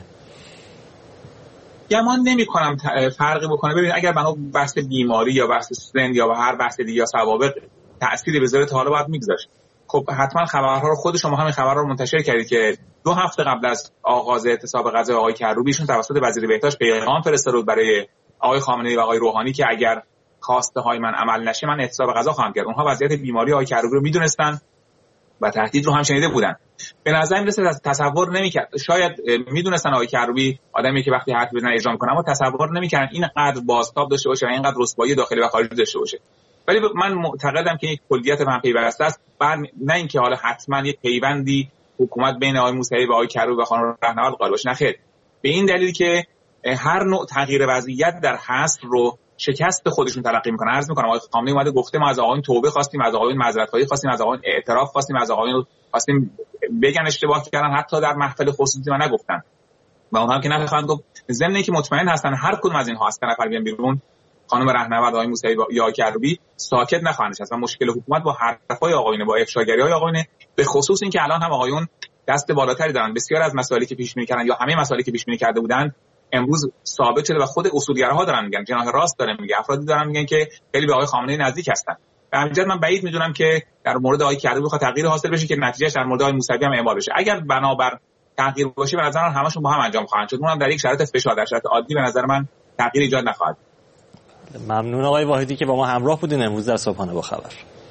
گمان نمی‌کنم فرقی بکنه. ببین اگر بنا بحث بیماری یا بحث سن یا هر بحث دیگه یا سوابق تأثیری بذاره تا حالا باید میگذاشت. خب حتما خبرها رو خود شما همین خبر رو منتشر کردید که دو هفته قبل از آغاز اعتصاب غذای آقای کروبیشون توسط وزیر بهداشت پیغام فرستاده بود برای آقای خامنه‌ای و آقای روحانی که اگر خواسته های من عمل نشه من اعتصاب غذا خواهم کرد. اونها وضعیت بیماری آقای کروبی رو میدونستان و تهدید رو هم شنیده بودن. به نظر میرسه تصور نمیکرد، شاید میدونستن آقای کروبی آدمی که وقتی حرف بزنه اجرا میکنه، اما تصور نمیکردن اینقدر بازتاب داشته باشه و اینقدر رسوایی داخلی و خارجی داشته باشه. ولی من معتقدم که یک کلیت به هم پیوسته است، نه اینکه حالا حتما یک پیوندی حکومت بین آقای موسوی و آقای کروبی و خانم رهنورد قائل باشه. نخیر، به این دلیل که هر نوع تغییر وضعیت در حصر رو شکست خودشون تلقی میکنن. عرض میکنم آقای خامنه‌ای اومده گفته ما از آقایون توبه خواستیم، از آقایون معذرت‌خواهی خواستیم، از آقایون اعتراف خواستیم، از آقایون خواستیم بگن اشتباه کردن، حتی در محفل خصوصی ما نگفتن و اونها هم که نخواهند گفت. ضمن اینکه مطمئن هستن هر کدوم از اینها از نفر بیان بیرون، خانم رهنورد، آقای موسوی یا کروبی، ساکت نخواهند نشست و مشکل حکومت با حرفای آقایون، با افشاگری‌های آقایون، به خصوص اینکه الان هم آقایون دست بالاتری دارن. بسیار از مسائلی که پیش بینی کردن یا همه مسائلی که پیش بینی کرده بودن امروز ثابت شده و خود اصولگراها دارن میگن، جناح راست داره میگه، افرادی دارن میگن که خیلی به آقای خامنه‌ای نزدیک هستن. به همین جهت من بعید میدونم که در مورد آقای کروبی بخواد تغییر حاصل بشه که نتیجهش در مورد آقای موسوی هم اعمال بشه. اگر بنابر تغییر باشه به نظر من همشون با هم انجام خواهند شد. اونم در یک شرایط فشار، در شرایط عادی به نظر من تغییر ایجاد نخواهد. ممنون آقای واحدی که با ما همراه بودین امروز در صبحانه با خبر.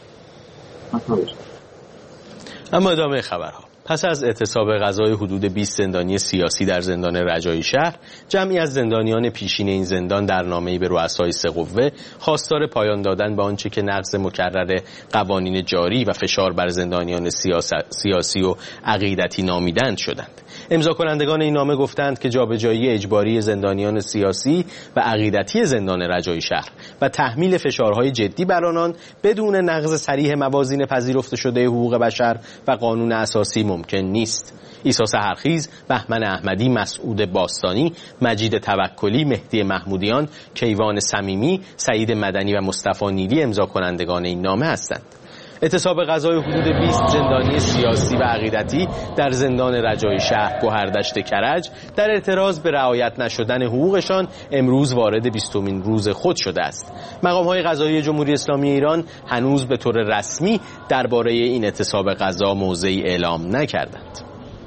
اما ادامه خبرها. پس از اعتصاب غذای حدود بیست زندانی سیاسی در زندان رجایی شهر، جمعی از زندانیان پیشین این زندان در نامه‌ای به رؤسای سه قوه خواستار پایان دادن به آنچه که نقض مکرر قوانین جاری و فشار بر زندانیان سیاسی و عقیدتی نامیدند شدند. امضا کنندگان این نامه گفتند که جابجایی اجباری زندانیان سیاسی و عقیدتی زندان رجایی شهر و تحمیل فشارهای جدی بر آنان بدون نقض صریح موازین پذیرفته شده حقوق بشر و قانون اساسی ممکن نیست. عیسی سحرخیز، بهمن احمدی، مسعود باستانی، مجید توکلی، مهدی محمودیان، کیوان صمیمی، سعید مدنی و مصطفی نیلی امضا کنندگان این نامه هستند. اعتصاب غذای حدود بیست زندانی سیاسی و عقیدتی در زندان رجایی شهر گوهردشت کرج در اعتراض به رعایت نشدن حقوقشان امروز وارد بیستمین روز خود شده است. مقام‌های قضایی جمهوری اسلامی ایران هنوز به طور رسمی درباره این اعتصاب غذا موضعی اعلام نکردند.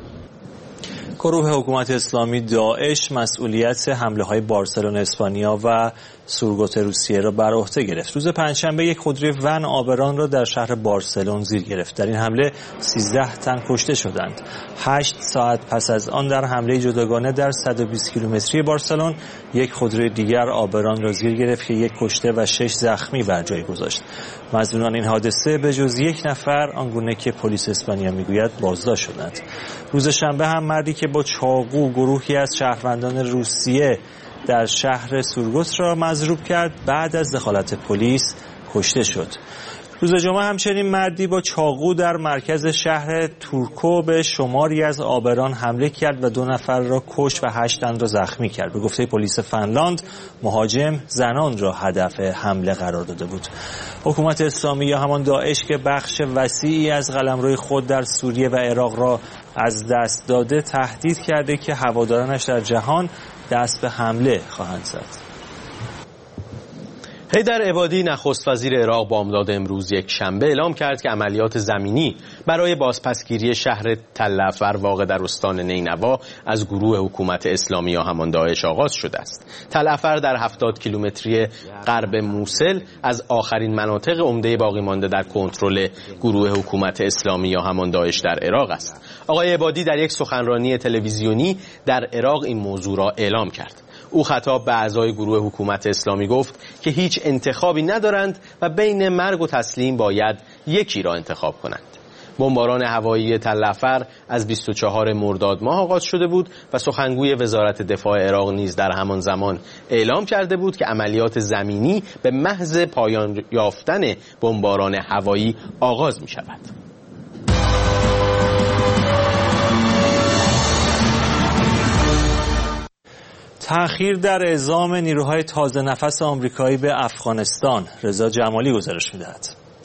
گروه حکومت اسلامی داعش مسئولیت حمله‌های بارسلون اسپانیا و سورگوت روسیه را بر عهده گرفت. روز پنجشنبه یک خودروی ون آبران را در شهر بارسلون زیر گرفت. در این حمله سیزده تن کشته شدند. هشت ساعت پس از آن در حمله جداگانه در صد و بیست کیلومتری بارسلون یک خودروی دیگر آبران را زیر گرفت که یک کشته و شش زخمی بر جای گذاشت. مظنونان این حادثه به جز یک نفر آنگونه که پلیس اسپانیا میگوید بازداشت شدند. روز شنبه هم مردی که با چاقو گروهی از شهروندان روسیه در شهر سورگوت را مضروب کرد بعد از دخالت پلیس کشته شد. روز جمعه همچنین مردی با چاقو در مرکز شهر تورکو به شماری از آبران حمله کرد و دو نفر را کشت و هشت تن را زخمی کرد. به گفته پلیس فنلاند مهاجم زنان را هدف حمله قرار داده بود. حکومت اسلامی یا همان داعش که بخش وسیعی از قلمروی خود در سوریه و عراق را از دست داده تهدید کرده که هوادارانش در جهان دست به حمله خواهند زد. حیدر عبادی نخست وزیر عراق بامداد امروز یک شنبه اعلام کرد که عملیات زمینی برای بازپسگیری شهر تل‌عفر واقع در استان نینوا از گروه حکومت اسلامی یا همان داعش آغاز شده است. تل‌عفر در هفتاد کیلومتری غرب موصل از آخرین مناطق عمده باقی مانده در کنترل گروه حکومت اسلامی یا همان داعش در عراق است. آقای عبادی در یک سخنرانی تلویزیونی در عراق این موضوع را اعلام کرد. او خطاب به اعضای گروه حکومت اسلامی گفت که هیچ انتخابی ندارند و بین مرگ و تسلیم باید یکی را انتخاب کنند. بمباران هوایی تل‌عفر از بیست و چهارم مرداد ماه آغاز شده بود و سخنگوی وزارت دفاع عراق نیز در همان زمان اعلام کرده بود که عملیات زمینی به محض پایان یافتن بمباران هوایی آغاز می شود. تأخیر در اعزام نیروهای تازه نفس آمریکایی به افغانستان. رضا جمالی گزارش می‌دهد.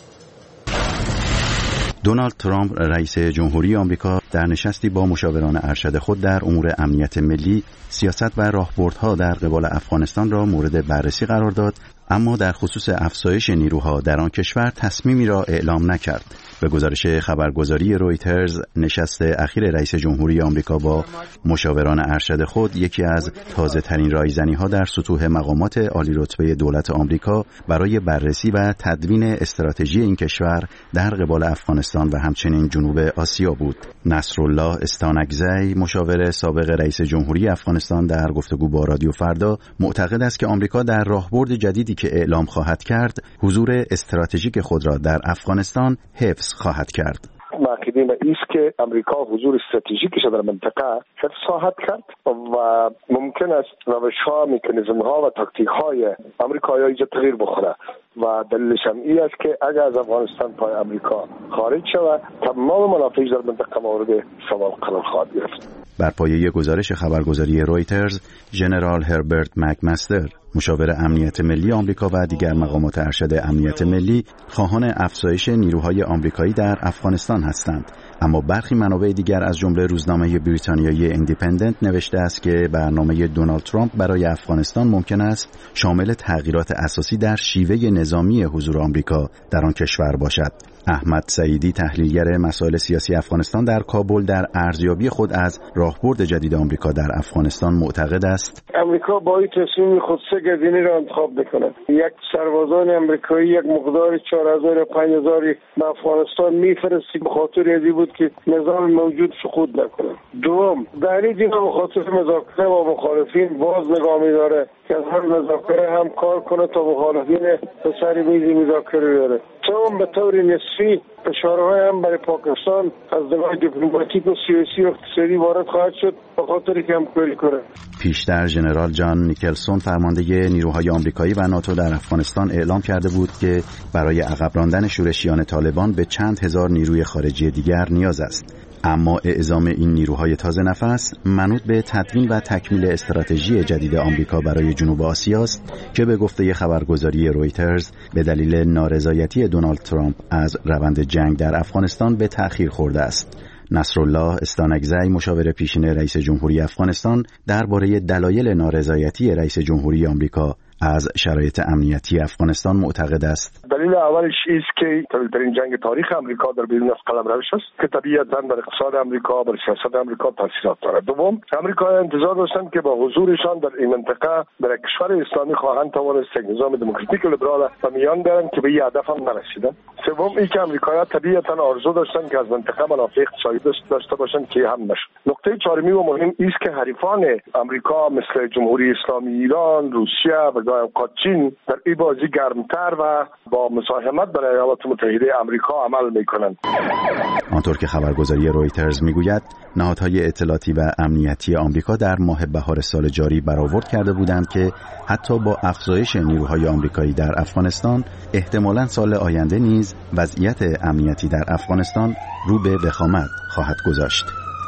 دونالد ترامپ رئیس جمهوری آمریکا در نشستی با مشاوران ارشد خود در امور امنیت ملی، سیاست و راهبردها در قبال افغانستان را مورد بررسی قرار داد، اما در خصوص افزایش نیروها در آن کشور تصمیمی را اعلام نکرد. به گزارش خبرگزاری رویترز، نشست اخیر رئیس جمهوری آمریکا با مشاوران ارشد خود یکی از تازه ترین رایزنی‌ها در سطوح مقامات عالی رتبه دولت آمریکا برای بررسی و تدوین استراتژی این کشور در قبال افغانستان و همچنین جنوب آسیا بود. نصرالله استانکزی، مشاور سابق رئیس جمهوری افغانستان، در گفتگو با رادیو فردا معتقد است که آمریکا در راهبرد جدیدی که اعلام خواهد کرد، حضور استراتژیک خود را در افغانستان حفظ خواهد کرد. معتقدیم است که امریکا حضور استراتژیکش در منطقه حفظ خواهد کرد و ممکن است روش‌ها، مکانیزم‌ها و تاکتیک‌های آمریکایی اینجا تغییر بخوره و دلیلش هم این است که اگر از افغانستان پای امریکا خارج شود، تمام منافعش در منطقه مورد سوال قرار خواهد گرفت. بر پایه گزارش خبرگزاری رویترز، ژنرال هربرت مکمستر، مشاور امنیت ملی آمریکا و دیگر مقامات ارشد امنیت ملی، خواهان افزایش نیروهای آمریکایی در افغانستان هستند، اما برخی منابع دیگر از جمله روزنامه بریتانیایی ایندیپندنت نوشته است که برنامه دونالد ترامپ برای افغانستان ممکن است شامل تغییرات اساسی در شیوه نظامی حضور آمریکا در آن کشور باشد. احمد سعیدی، تحلیلگر مسائل سیاسی افغانستان، در کابل در ارزیابی خود از راهبرد جدید آمریکا در افغانستان معتقد است امریکا با این تصمیم خود سه گزینه را انتخاب می‌کند. یک، سربازان امریکایی یک مقدار چهار هزار و پنج هزار به افغانستان می‌فرستی به خاطر ازی بود که نظام موجود سقوط نکنه. دوم، در این دیگه به خاطر مذاکره با مخالفین باز نگاه می‌داره که از هر مذاکره هم کار کنه تا مخالفین به سر میز مذاکره بیاره. سوم، به طور نسبی فشارهای هم برای پاکستان از نگاه دیپلماتیک و سیاسی و اقتصادی وارد خواهد شد به خاطر که همکاری کنه. پیشتر ژنرال جان نیکلسون، فرمانده نیروهای آمریکایی و ناتو در افغانستان، اعلام کرده بود که برای عقب راندن شورشیان طالبان به چند هزار نیروی خارجی دیگر نیاز است. اما اعزام این نیروهای تازه نفس منوط به تدوین و تکمیل استراتژی جدید آمریکا برای جنوب آسیا است که به گفته خبرگزاری رویترز به دلیل نارضایتی دونالد ترامپ از روند جنگ در افغانستان به تأخیر خورده است. نصرالله استانکزی، مشاور پیشین رئیس جمهوری افغانستان، درباره دلایل نارضایتی رئیس جمهوری آمریکا از شرایط امنیتی افغانستان معتقد است. دلیل اولش است که طولانی‌ترین جنگ تاریخ آمریکا در بیرون از قلمروش است که طبیعتاً بر اقتصاد آمریکا، بر سیاست آمریکا تاثیرات دارد. دوم، آمریکایی‌ها انتظار داشتند که با حضورشان در این منطقه در کشور اسلامی خواهند توانست یک نظام دموکراتیک و لیبرال و میان برند که به این هدف هم نرسیدند. سوم، اینکه آمریکایی‌ها طبیعتاً آرزو داشتند که از منطقه منافع اقتصادی داشته باشند که هم نشد. نکته چهارمی و مهم است که حریفان آمریکا مثل جمهوری اسلامی ایران، روسیه و گاهی چین در این بازی گرمتر و با مساهمت برای ایالات متحده آمریکا عمل می‌کنند. آنطور که خبرگزاری رویترز میگوید، نهادهای اطلاعاتی و امنیتی آمریکا در ماه بهار سال جاری برآورد کرده بودند که حتی با افزایش نیروهای آمریکایی در افغانستان، احتمالاً سال آینده نیز وضعیت امنیتی در افغانستان رو به وخامت خواهد گذاشت.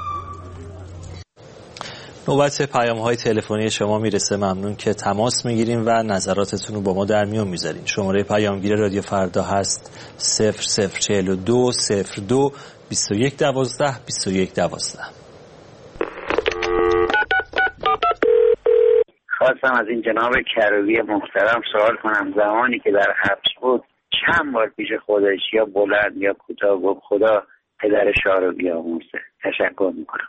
نوبت پیام‌های تلفنی شما میرسه. ممنون که تماس میگیریم و نظراتتون رو با ما در میون میذارین. شماره پیامگیر رادیو فردا هست صفر صفر چهل و دو صفر دو بیست و یک دوازده بیست و یک دوازده. خواستم از این جناب کروبی محترم سوال کنم، زمانی که در حبس بود چند بار پیش خودش یا بلند یا کوتاه گفت خدا پدر شاه رو بیامرزه؟ تشکر میکنم.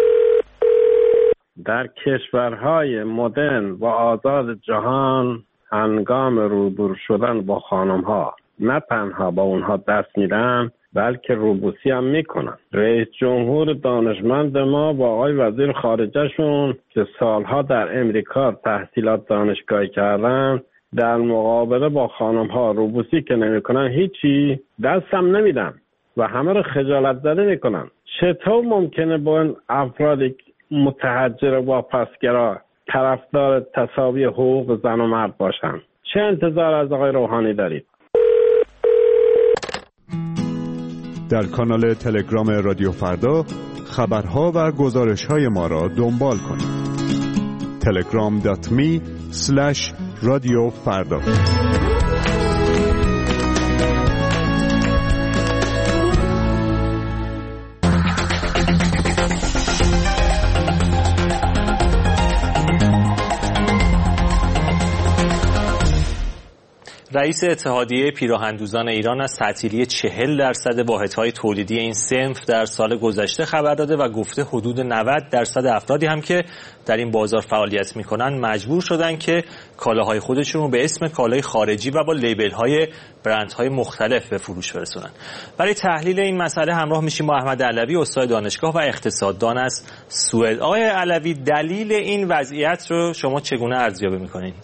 در کشورهای مدرن و آزاد جهان هنگام روبرو شدن با خانم‌ها نه تنها با اونها دست میدن بلکه روبوسی هم میکنن. رئیس جمهور دانشمند ما با آقای وزیر خارجهشون که سالها در امریکا تحصیلات دانشگاهی کردن، در مقابله با خانم‌ها روبوسی که نمیکنن هیچی دست هم نمیدن و همه رو خجالت زده میکنن. چطور ممکنه با این افرادی متحجر و واپسگرا طرفدار تساوی حقوق زن و مرد باشن؟ چه انتظار از آقای روحانی دارید؟ در کانال تلگرام رادیو فردا خبرها و گزارش‌های ما را دنبال کنید. تلگرام دات می اسلش رادیو فردا. رئیس اتحادیه پیراهندوزان ایران از تعطیلی چهل درصد واحدهای تولیدی این صنف در سال گذشته خبر داده و گفته حدود نود درصد افرادی هم که در این بازار فعالیت میکنن مجبور شدن که کالاهای خودشون رو به اسم کالای خارجی و با لیبل‌های برندهای مختلف به فروش برسونن. برای تحلیل این مسئله همراه میشیم با احمد علوی، استاد دانشگاه و اقتصاددان از سوئد. آقای علوی، دلیل این وضعیت رو شما چگونه ارزیابی میکنید؟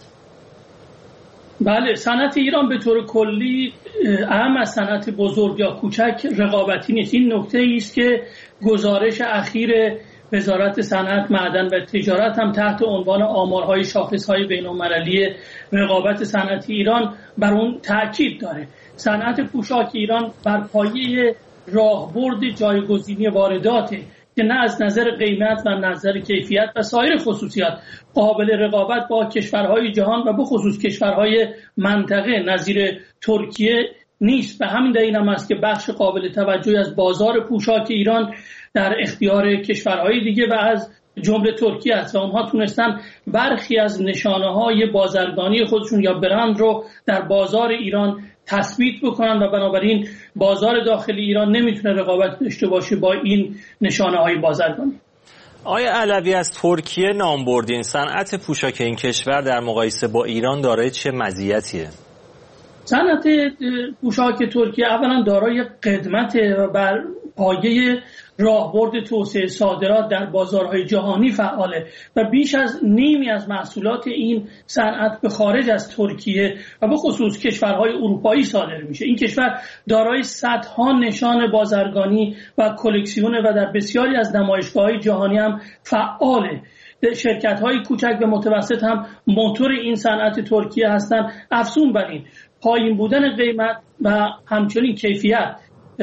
بله، صنعت ایران به طور کلی اهم از صنعت بزرگ یا کوچک رقابتی نیست. این نکته است که گزارش اخیر وزارت صنعت، معدن و تجارت هم تحت عنوان آمارهای شاخصهای بین‌المللی رقابت صنعتی ایران بر اون تاکید داره. صنعت پوشاک ایران بر پایه راهبرد جایگزینی وارداته که نه از نظر قیمت و نظر کیفیت و سایر خصوصیات قابل رقابت با کشورهای جهان و به خصوص کشورهای منطقه نظیر ترکیه نیست. به همین دلیل هم است که بخش قابل توجهی از بازار پوشاک ایران در اختیار کشورهای دیگه و از جمله ترکیه است و اونها تونستن برخی از نشانه‌های بازرگانی خودشون یا برند رو در بازار ایران تثبیت بکنن و بنابراین بازار داخلی ایران نمیتونه رقابت داشته باشه با این نشانه‌های بازرگانی. آیا علوی، از ترکیه نام بردین، صنعت پوشاک این کشور در مقایسه با ایران دارای چه مزیتیه؟ صنعت پوشاک ترکیه اولا دارای قدمت و بر پایه راهبرد توسعه صادرات در بازارهای جهانی فعاله و بیش از نیمی از محصولات این صنعت به خارج از ترکیه و به خصوص کشورهای اروپایی صادر میشه. این کشور دارای صدها نشان بازرگانی و کلکسیونه و در بسیاری از نمایشگاه‌های جهانی هم فعاله. شرکت‌های کوچک و متوسط هم موتور این صنعت ترکیه هستند. افزون بر این، پایین بودن قیمت و همچنین کیفیت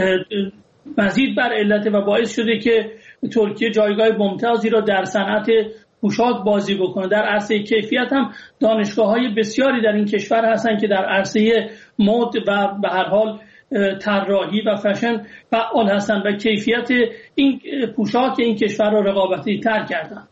مزید بر علت و باعث شده که ترکیه جایگاه ممتازی را در صنعت پوشاک بازی بکنه. در عرصه کیفیت هم دانشگاه‌های بسیاری در این کشور هستند که در عرصه مد و به هر حال طراحی و فشن فعال هستند و کیفیت این پوشاک این کشور را رقابتی تر کردند.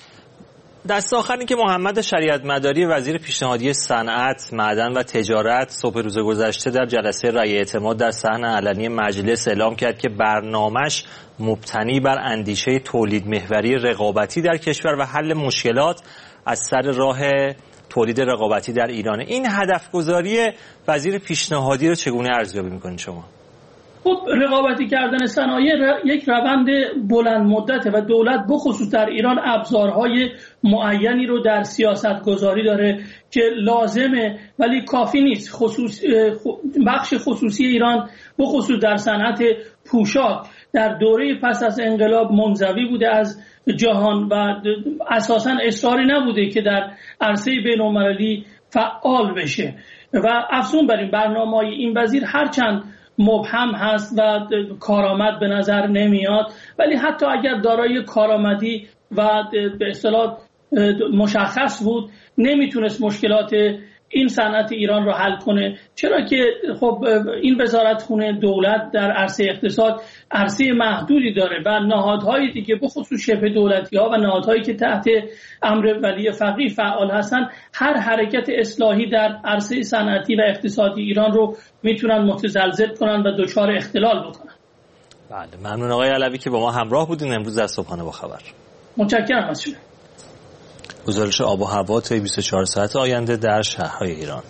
دست آخری که محمد شریعت مداری، وزیر پیشنهادی صنعت، معدن و تجارت، صبح روز گذشته در جلسه رأی اعتماد در صحن علنی مجلس اعلام کرد که برنامه‌اش مبتنی بر اندیشه تولید محوری رقابتی در کشور و حل مشکلات از سر راه تولید رقابتی در ایران. این هدف گذاری وزیر پیشنهادی رو چگونه ارزیابی می‌کنید شما؟ خب، رقابتی کردن صنایع یک روند بلند مدته و دولت بخصوص در ایران ابزارهای معینی رو در سیاست گذاری داره که لازمه ولی کافی نیست. خصوص بخش خصوصی ایران بخصوص در صنعت پوشاک در دوره پس از انقلاب منزوی بوده از جهان و اساساً اصراری نبوده که در عرصه بین‌المللی فعال بشه و افزون بر این برنامه‌های این وزیر هرچند مبهم هست و کارآمد به نظر نمیاد ولی حتی اگر دارای کارآمدی و به اصطلاح مشخص بود نمیتونست مشکلات این صنعت ایران رو حل کنه، چرا که خب این وزارتخونه دولت در عرصه اقتصاد عرصه محدودی داره و نهادهای دیگه به خصوص شبه دولتی ها و نهادهایی که تحت امر ولی فقیه فعال هستن هر حرکت اصلاحی در عرصه صنعتی و اقتصادی ایران رو میتونن متزلزل کنن و دچار اختلال بکنن. بله، ممنون آقای علوی که با ما همراه بودین امروز در صبحانه با خبر. متشکرم از شما. گزارش آب و هوا طی بیست و چهار ساعت آینده در شهرهای ایران.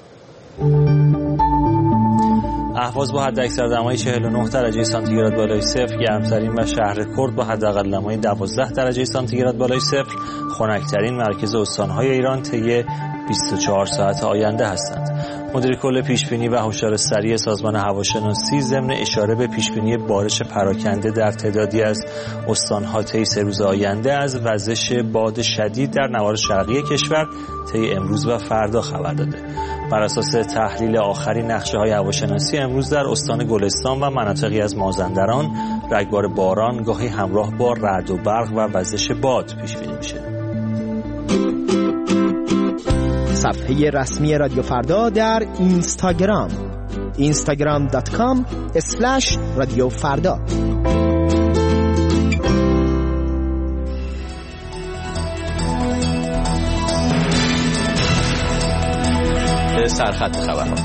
اهواز با حداکثر دمای چهل و نه درجه سانتیگراد بالای صفر، گرمترین و شهر کرد با حداقل دمای دوازده درجه سانتیگراد بالای صفر، خنک‌ترین مرکز استان‌های ایران طی بیست و چهار ساعت آینده هستند. مدیر کل پیشبینی و هشدار سریع سازمان هواشناسی ضمن اشاره به پیشبینی بارش پراکنده در تعدادی از استان‌ها طی سه روز آینده از وزش باد شدید در نوار شرقی کشور طی امروز و فردا خبر داده. بر اساس تحلیل آخرین نقشه‌های هواشناسی امروز در استان گلستان و مناطقی از مازندران رگبار باران گاهی همراه با رعد و برق و وزش باد پیش بینی میشه. صفحه رسمی رادیو فردا در اینستاگرام اینستاگرام دات کام اسلش رادیو فردا. سرخط خبرها.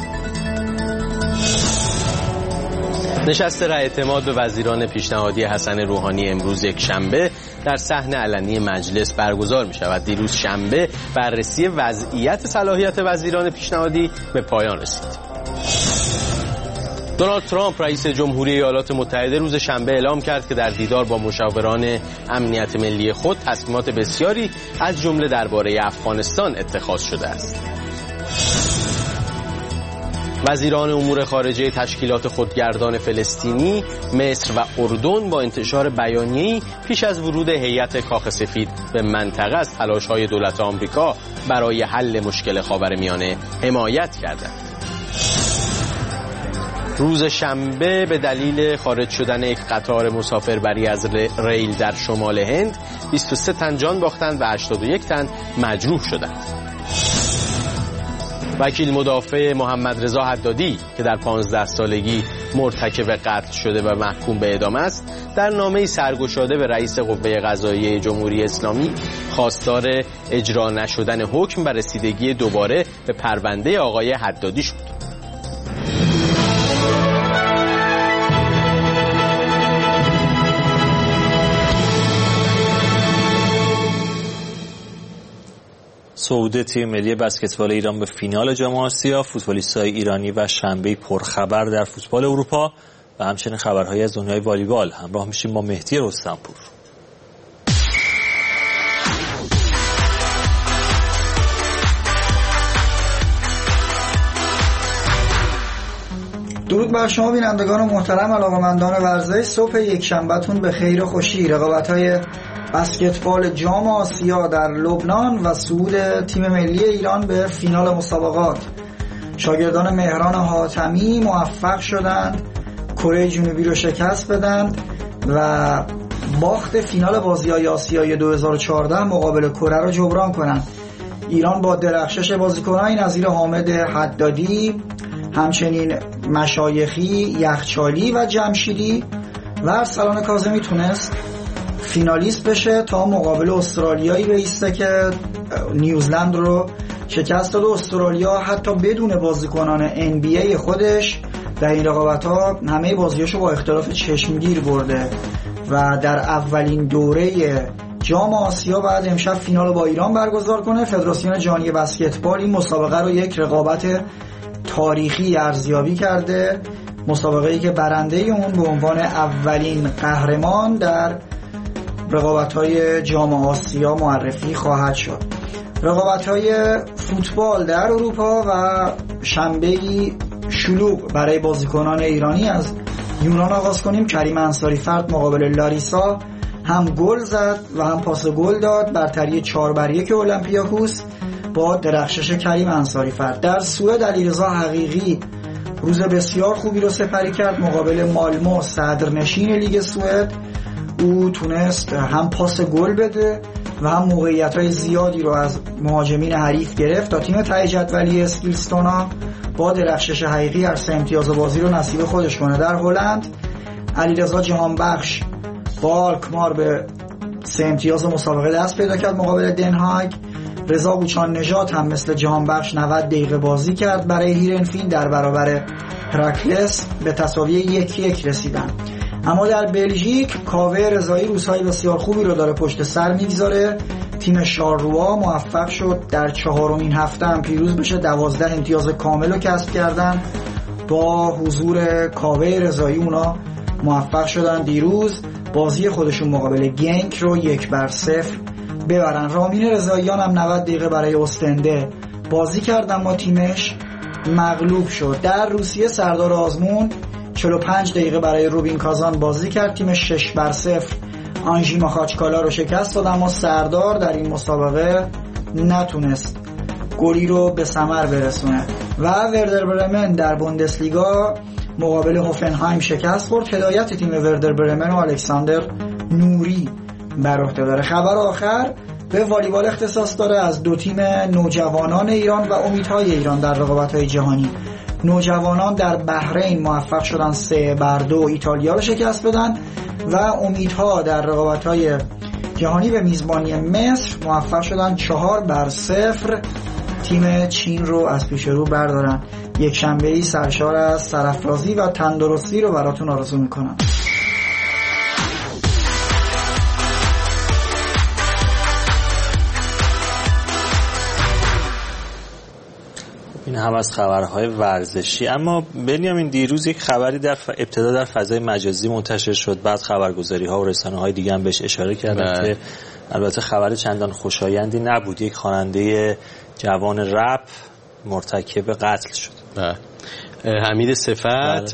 نشست رأی اعتماد به وزیران پیشنهادی حسن روحانی امروز یک شنبه در صحن علنی مجلس برگزار می شود. دیروز شنبه بررسی وضعیت صلاحیت وزیران پیشنهادی به پایان رسید. دونالد ترامپ رئیس جمهوری ایالات متحده روز شنبه اعلام کرد که در دیدار با مشاوران امنیت ملی خود تصمیمات بسیاری از جمله درباره افغانستان اتخاذ شده است. وزیران امور خارجه تشکیلات خودگردان فلسطینی، مصر و اردن با انتشار بیانیه‌ای پیش از ورود هیئت کاخ سفید به منطقه از تلاش‌های دولت آمریکا برای حل مشکل خاورمیانه حمایت کردند. روز شنبه به دلیل خارج شدن یک قطار مسافربری از ریل در شمال هند بیست و سه تن جان باختند و هشتاد و یک تن مجروح شدند. وکیل مدافع محمد رضا حدادی که در پانزده سالگی مرتکب قتل شده و محکوم به اعدام است، در نامه‌ای سرگشاده به رئیس قوه قضاییه جمهوری اسلامی خواستار اجرا نشدن حکم و رسیدگی دوباره به پرونده آقای حدادی شد. صعود تیم ملی بسکتبال ایران به فینال جام آسیا، فوتبالیست‌های ایرانی و شنبه پرخبر در فوتبال اروپا و همچنین خبرهایی از دنیای والیبال. همراه میشیم با مهدی رستمپور. درود بر شما بینندگان محترم، علاقه‌مندان ورزش. صبح یک شنبهتون به خیر و خوشی. رقابت‌های بسکتبال جام آسیا در لبنان و صعود تیم ملی ایران به فینال مسابقات. شاگردان مهران حاتمی موفق شدند کره جنوبی رو شکست بدند و باخت فینال بازی‌های آسیای دو هزار و چهارده مقابل کره رو جبران کنند. ایران با درخشش بازیکنانی نظیر حامد حدادی، همچنین مشایخی، یخچالی و جمشیدی و ارسلان کاظمی تونست فینالیست بشه تا مقابل استرالیایی بایسته که نیوزلند رو شکست داد. استرالیا حتی بدون بازیکنان ان بی ای خودش در این رقابت‌ها همه بازیاشو با اختلاف چشمگیر برده و در اولین دوره جام آسیا بعد امشب فینال با ایران برگزار کنه. فدراسیون جهانی بسکتبال این مسابقه رو یک رقابت تاریخی ارزیابی کرده، مسابقه‌ای که برنده اون به عنوان اولین قهرمان در رقابت‌های جام آسیا معرفی خواهد شد. رقابت‌های فوتبال در اروپا و شنبه‌ای شلوغ برای بازیکنان ایرانی. از یونان آغاز کنیم. کریم انصاری فرد مقابل لاریسا هم گل زد و هم پاس گل داد. برتری چهار بر یک اولمپیاکوس با درخشش کریم انصاری فرد. در سوئد علیرضا حقیقی روز بسیار خوبی رو سپری کرد مقابل مالمو صدرنشین لیگ سوئد. او تونست هم پاس گل بده و هم موقعیت‌های زیادی رو از مهاجمین حریف گرفت تا تیم ته جدولی اسکیلستونا با درخشش حقیقی هر سه امتیاز بازی رو نصیب خودش کنه. در هلند علیرضا جهانبخش با آلکمار به سه امتیاز مسابقه دست پیدا کرد مقابل دنهاگ. رضا بوچان نژاد هم مثل جهانبخش نود دقیقه بازی کرد برای هیرنفین. در برابر هراکلس به تساوی یک یک رسیدن. اما در بلژیک کاوه رضایی روزهای بسیار خوبی رو داره پشت سر میگذاره. تیم شارلوا موفق شد در چهارمین هفته هم پیروز بشه، دوازده امتیاز کامل رو کسب کردن. با حضور کاوه رضایی اونا موفق شدن دیروز بازی خودشون مقابل گنک رو یک بر صفر ببرن. رامین رضاییان هم نود دقیقه برای استنده بازی کرد اما تیمش مغلوب شد. در روسیه سردار آزمون چهل و پنج دقیقه برای روبین کازان بازی کرد. تیمش شش بر صفر آنژی ماخاچکالا رو شکست داد اما سردار در این مسابقه نتونست گلی رو به ثمر برسونه و وردر برمن در بوندسلیگا مقابل هوفنهایم شکست خورد. هدایت تیم وردر برمن و الکساندر نوری بر عهده داره. خبر آخر به والیبال اختصاص داره از دو تیم نوجوانان ایران و امیدهای ایران در رقابت‌های جهانی. نوجوانان در بحرین موفق شدن سه بر دو ایتالیا رو شکست بدن و امیدها در رقابت‌های جهانی به میزبانی مصر موفق شدن چهار بر صفر تیم چین رو از پیش رو بردارن. یک شنبه‌ای سرشار از سرافرازی و تندرستی رو براتون آرزو میکنم. این هم از خبرهای ورزشی. اما بنیامین دیروز یک خبری در ف... ابتدا در فضای مجازی منتشر شد، بعد خبرگزاری ها و رسانه های دیگه هم بهش اشاره کردن که البته خبر چندان خوشایندی نبود. یک خواننده جوان رپ مرتکب قتل شد. بله. حمید صفت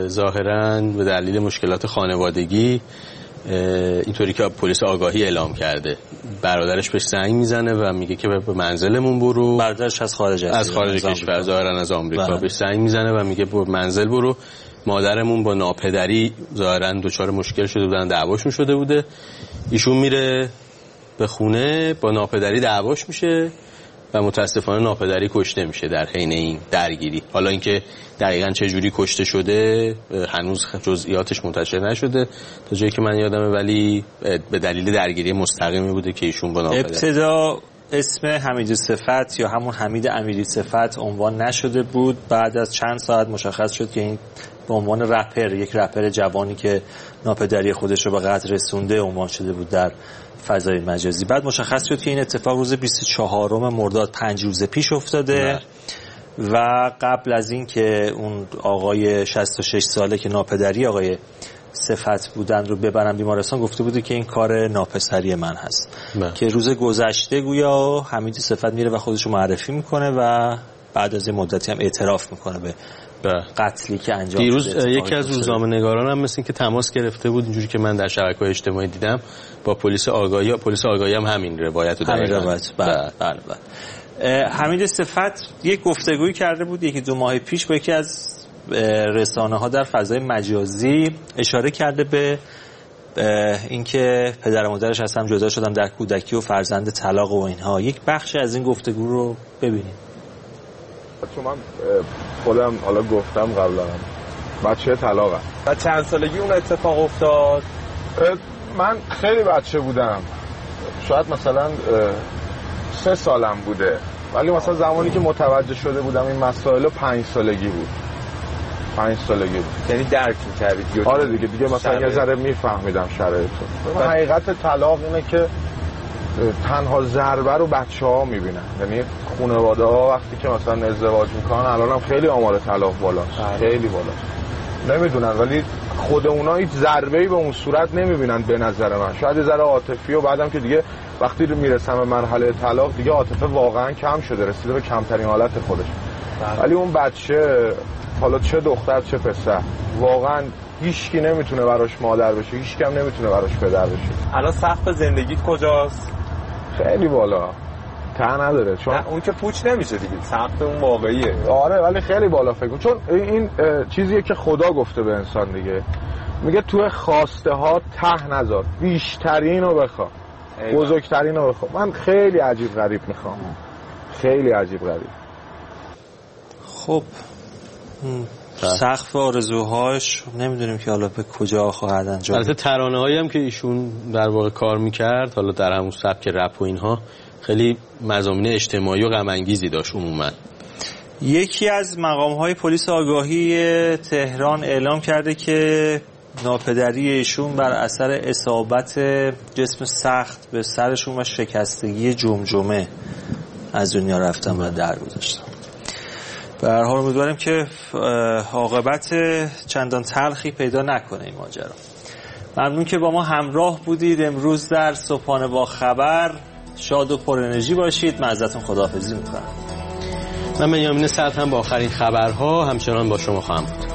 ظاهراً به دلیل مشکلات خانوادگی اینطوری که پلیس آگاهی اعلام کرده، برادرش بهش زنگ میزنه و میگه که به منزلمون برو. برادرش از خارج از خارج کشور، ظاهراً از آمریکا، بهش زنگ میزنه و میگه به منزل برو. مادرمون با ناپدری ظاهراً دچار مشکل شده بودن، دعواشون شده بوده. ایشون میره به خونه، با ناپدری دعواش میشه و متاسفانه ناپدری کشته میشه در حین این درگیری. حالا اینکه دقیقاً چه جوری کشته شده هنوز جزئیاتش منتشر نشده تا جایی که من یادمه، ولی به دلیل درگیری مستقیمی بوده که ایشون با ناپدری. ابتدا اسم حمید صفت یا همون حمید امیری صفت عنوان نشده بود، بعد از چند ساعت مشخص شد که این به عنوان رپر، یک رپر جوانی که ناپدری خودش رو به قتل رسونده عنوان شده بود در فضای مجازی. بعد مشخص شد که این اتفاق روز بیست و چهارم مرداد پنج روز پیش افتاده نه. و قبل از این که اون آقای شصت و شش ساله که ناپدری آقای صفت بودن رو ببرن بیمارستان گفته بوده که این کار ناپسری من هست نه. که روز گذشته گویا حمید صفت میره و خودش رو معرفی میکنه و بعد از یه مدتی هم اعتراف میکنه به قتلی که انجام دیروز یکی از روزنامه‌نگاران هم مثل این که تماس گرفته بود، اینجوری که من در شبکه‌های اجتماعی دیدم، با پلیس آگاهی. پلیس آگاهی هم همین روایت رو داره. بله بله بله. حمید صفت یک گفتگویی کرده بود یکی دو ماه پیش با یکی از رسانه‌ها در فضای مجازی، اشاره کرده به اینکه پدر و مادرش از هم جدا شدن در کودکی و فرزند طلاق و اینها. یک بخش از این گفتگو رو ببینیم. چون من خودم حالا گفتم قبلا بچه طلاقم. و چند سالگی اون اتفاق افتاد؟ من خیلی بچه بودم، شاید مثلا سه سالم بوده، ولی مثلا زمانی که متوجه شده بودم این مسائل پنج سالگی بود. پنج سالگی بود. یعنی درک می‌کردید؟ آره دیگه دیگه مثلا یه ذره میفهمیدم شرایطو. حقیقت طلاق اینه که تنها ضربه رو بچه‌ها می‌بینن، یعنی خانواده‌ها وقتی که مثلا ازدواج میکنن، الان هم خیلی آمار طلاق بالاست، خیلی بالاست، نمیدونن، ولی خود اونها هیچ ضربه‌ای به اون صورت نمی‌بینن به نظر من. شاید یه ذره عاطفی و بعدم که دیگه وقتی میرسم به مرحله طلاق دیگه عاطفه واقعا کم شده، رسیده به کمترین حالت خودش. ولی اون بچه، حالا چه دختر چه پسر، واقعا هیچکی نمیتونه براش مادر بشه، هیچکی هم نمیتونه براش پدر بشه. الان سقف زندگیت کجاست؟ خیلی بالا، ته نداره، چون اون که پوچ نمیشه دیگه، سقف اون واقعیه. آره ولی خیلی بالا فکر، چون این چیزیه که خدا گفته به انسان دیگه، میگه تو خواسته ها ته نذار، بیشترین رو بخوا، بزرگترین رو بخوا. من خیلی عجیب غریب میخوام، خیلی عجیب غریب. خب سقف آرزوهاش نمیدونیم که حالا به کجا خواهد انجام. البته ترانه‌هایی هم که ایشون در واقع کار میکرد، حالا در همون سبک رپ و اینها، خیلی مضامین اجتماعی و غم انگیزی داشت عموما. یکی از مقام‌های پلیس آگاهی تهران اعلام کرده که ناپدری ایشون بر اثر اصابت جسم سخت به سرشون و شکستگی جمجمه از دنیا رفتن و درگذشتن. به هر حال امیدواریم که عاقبت چندان تلخی پیدا نکنه این ماجرا. ممنون که با ما همراه بودید امروز در صبحانه با خبر. شاد و پر انرژی باشید. من ازتون خداحافظی میکنم. من بنیامین صدر هم با آخرین خبرها همچنان با شما خواهم بود.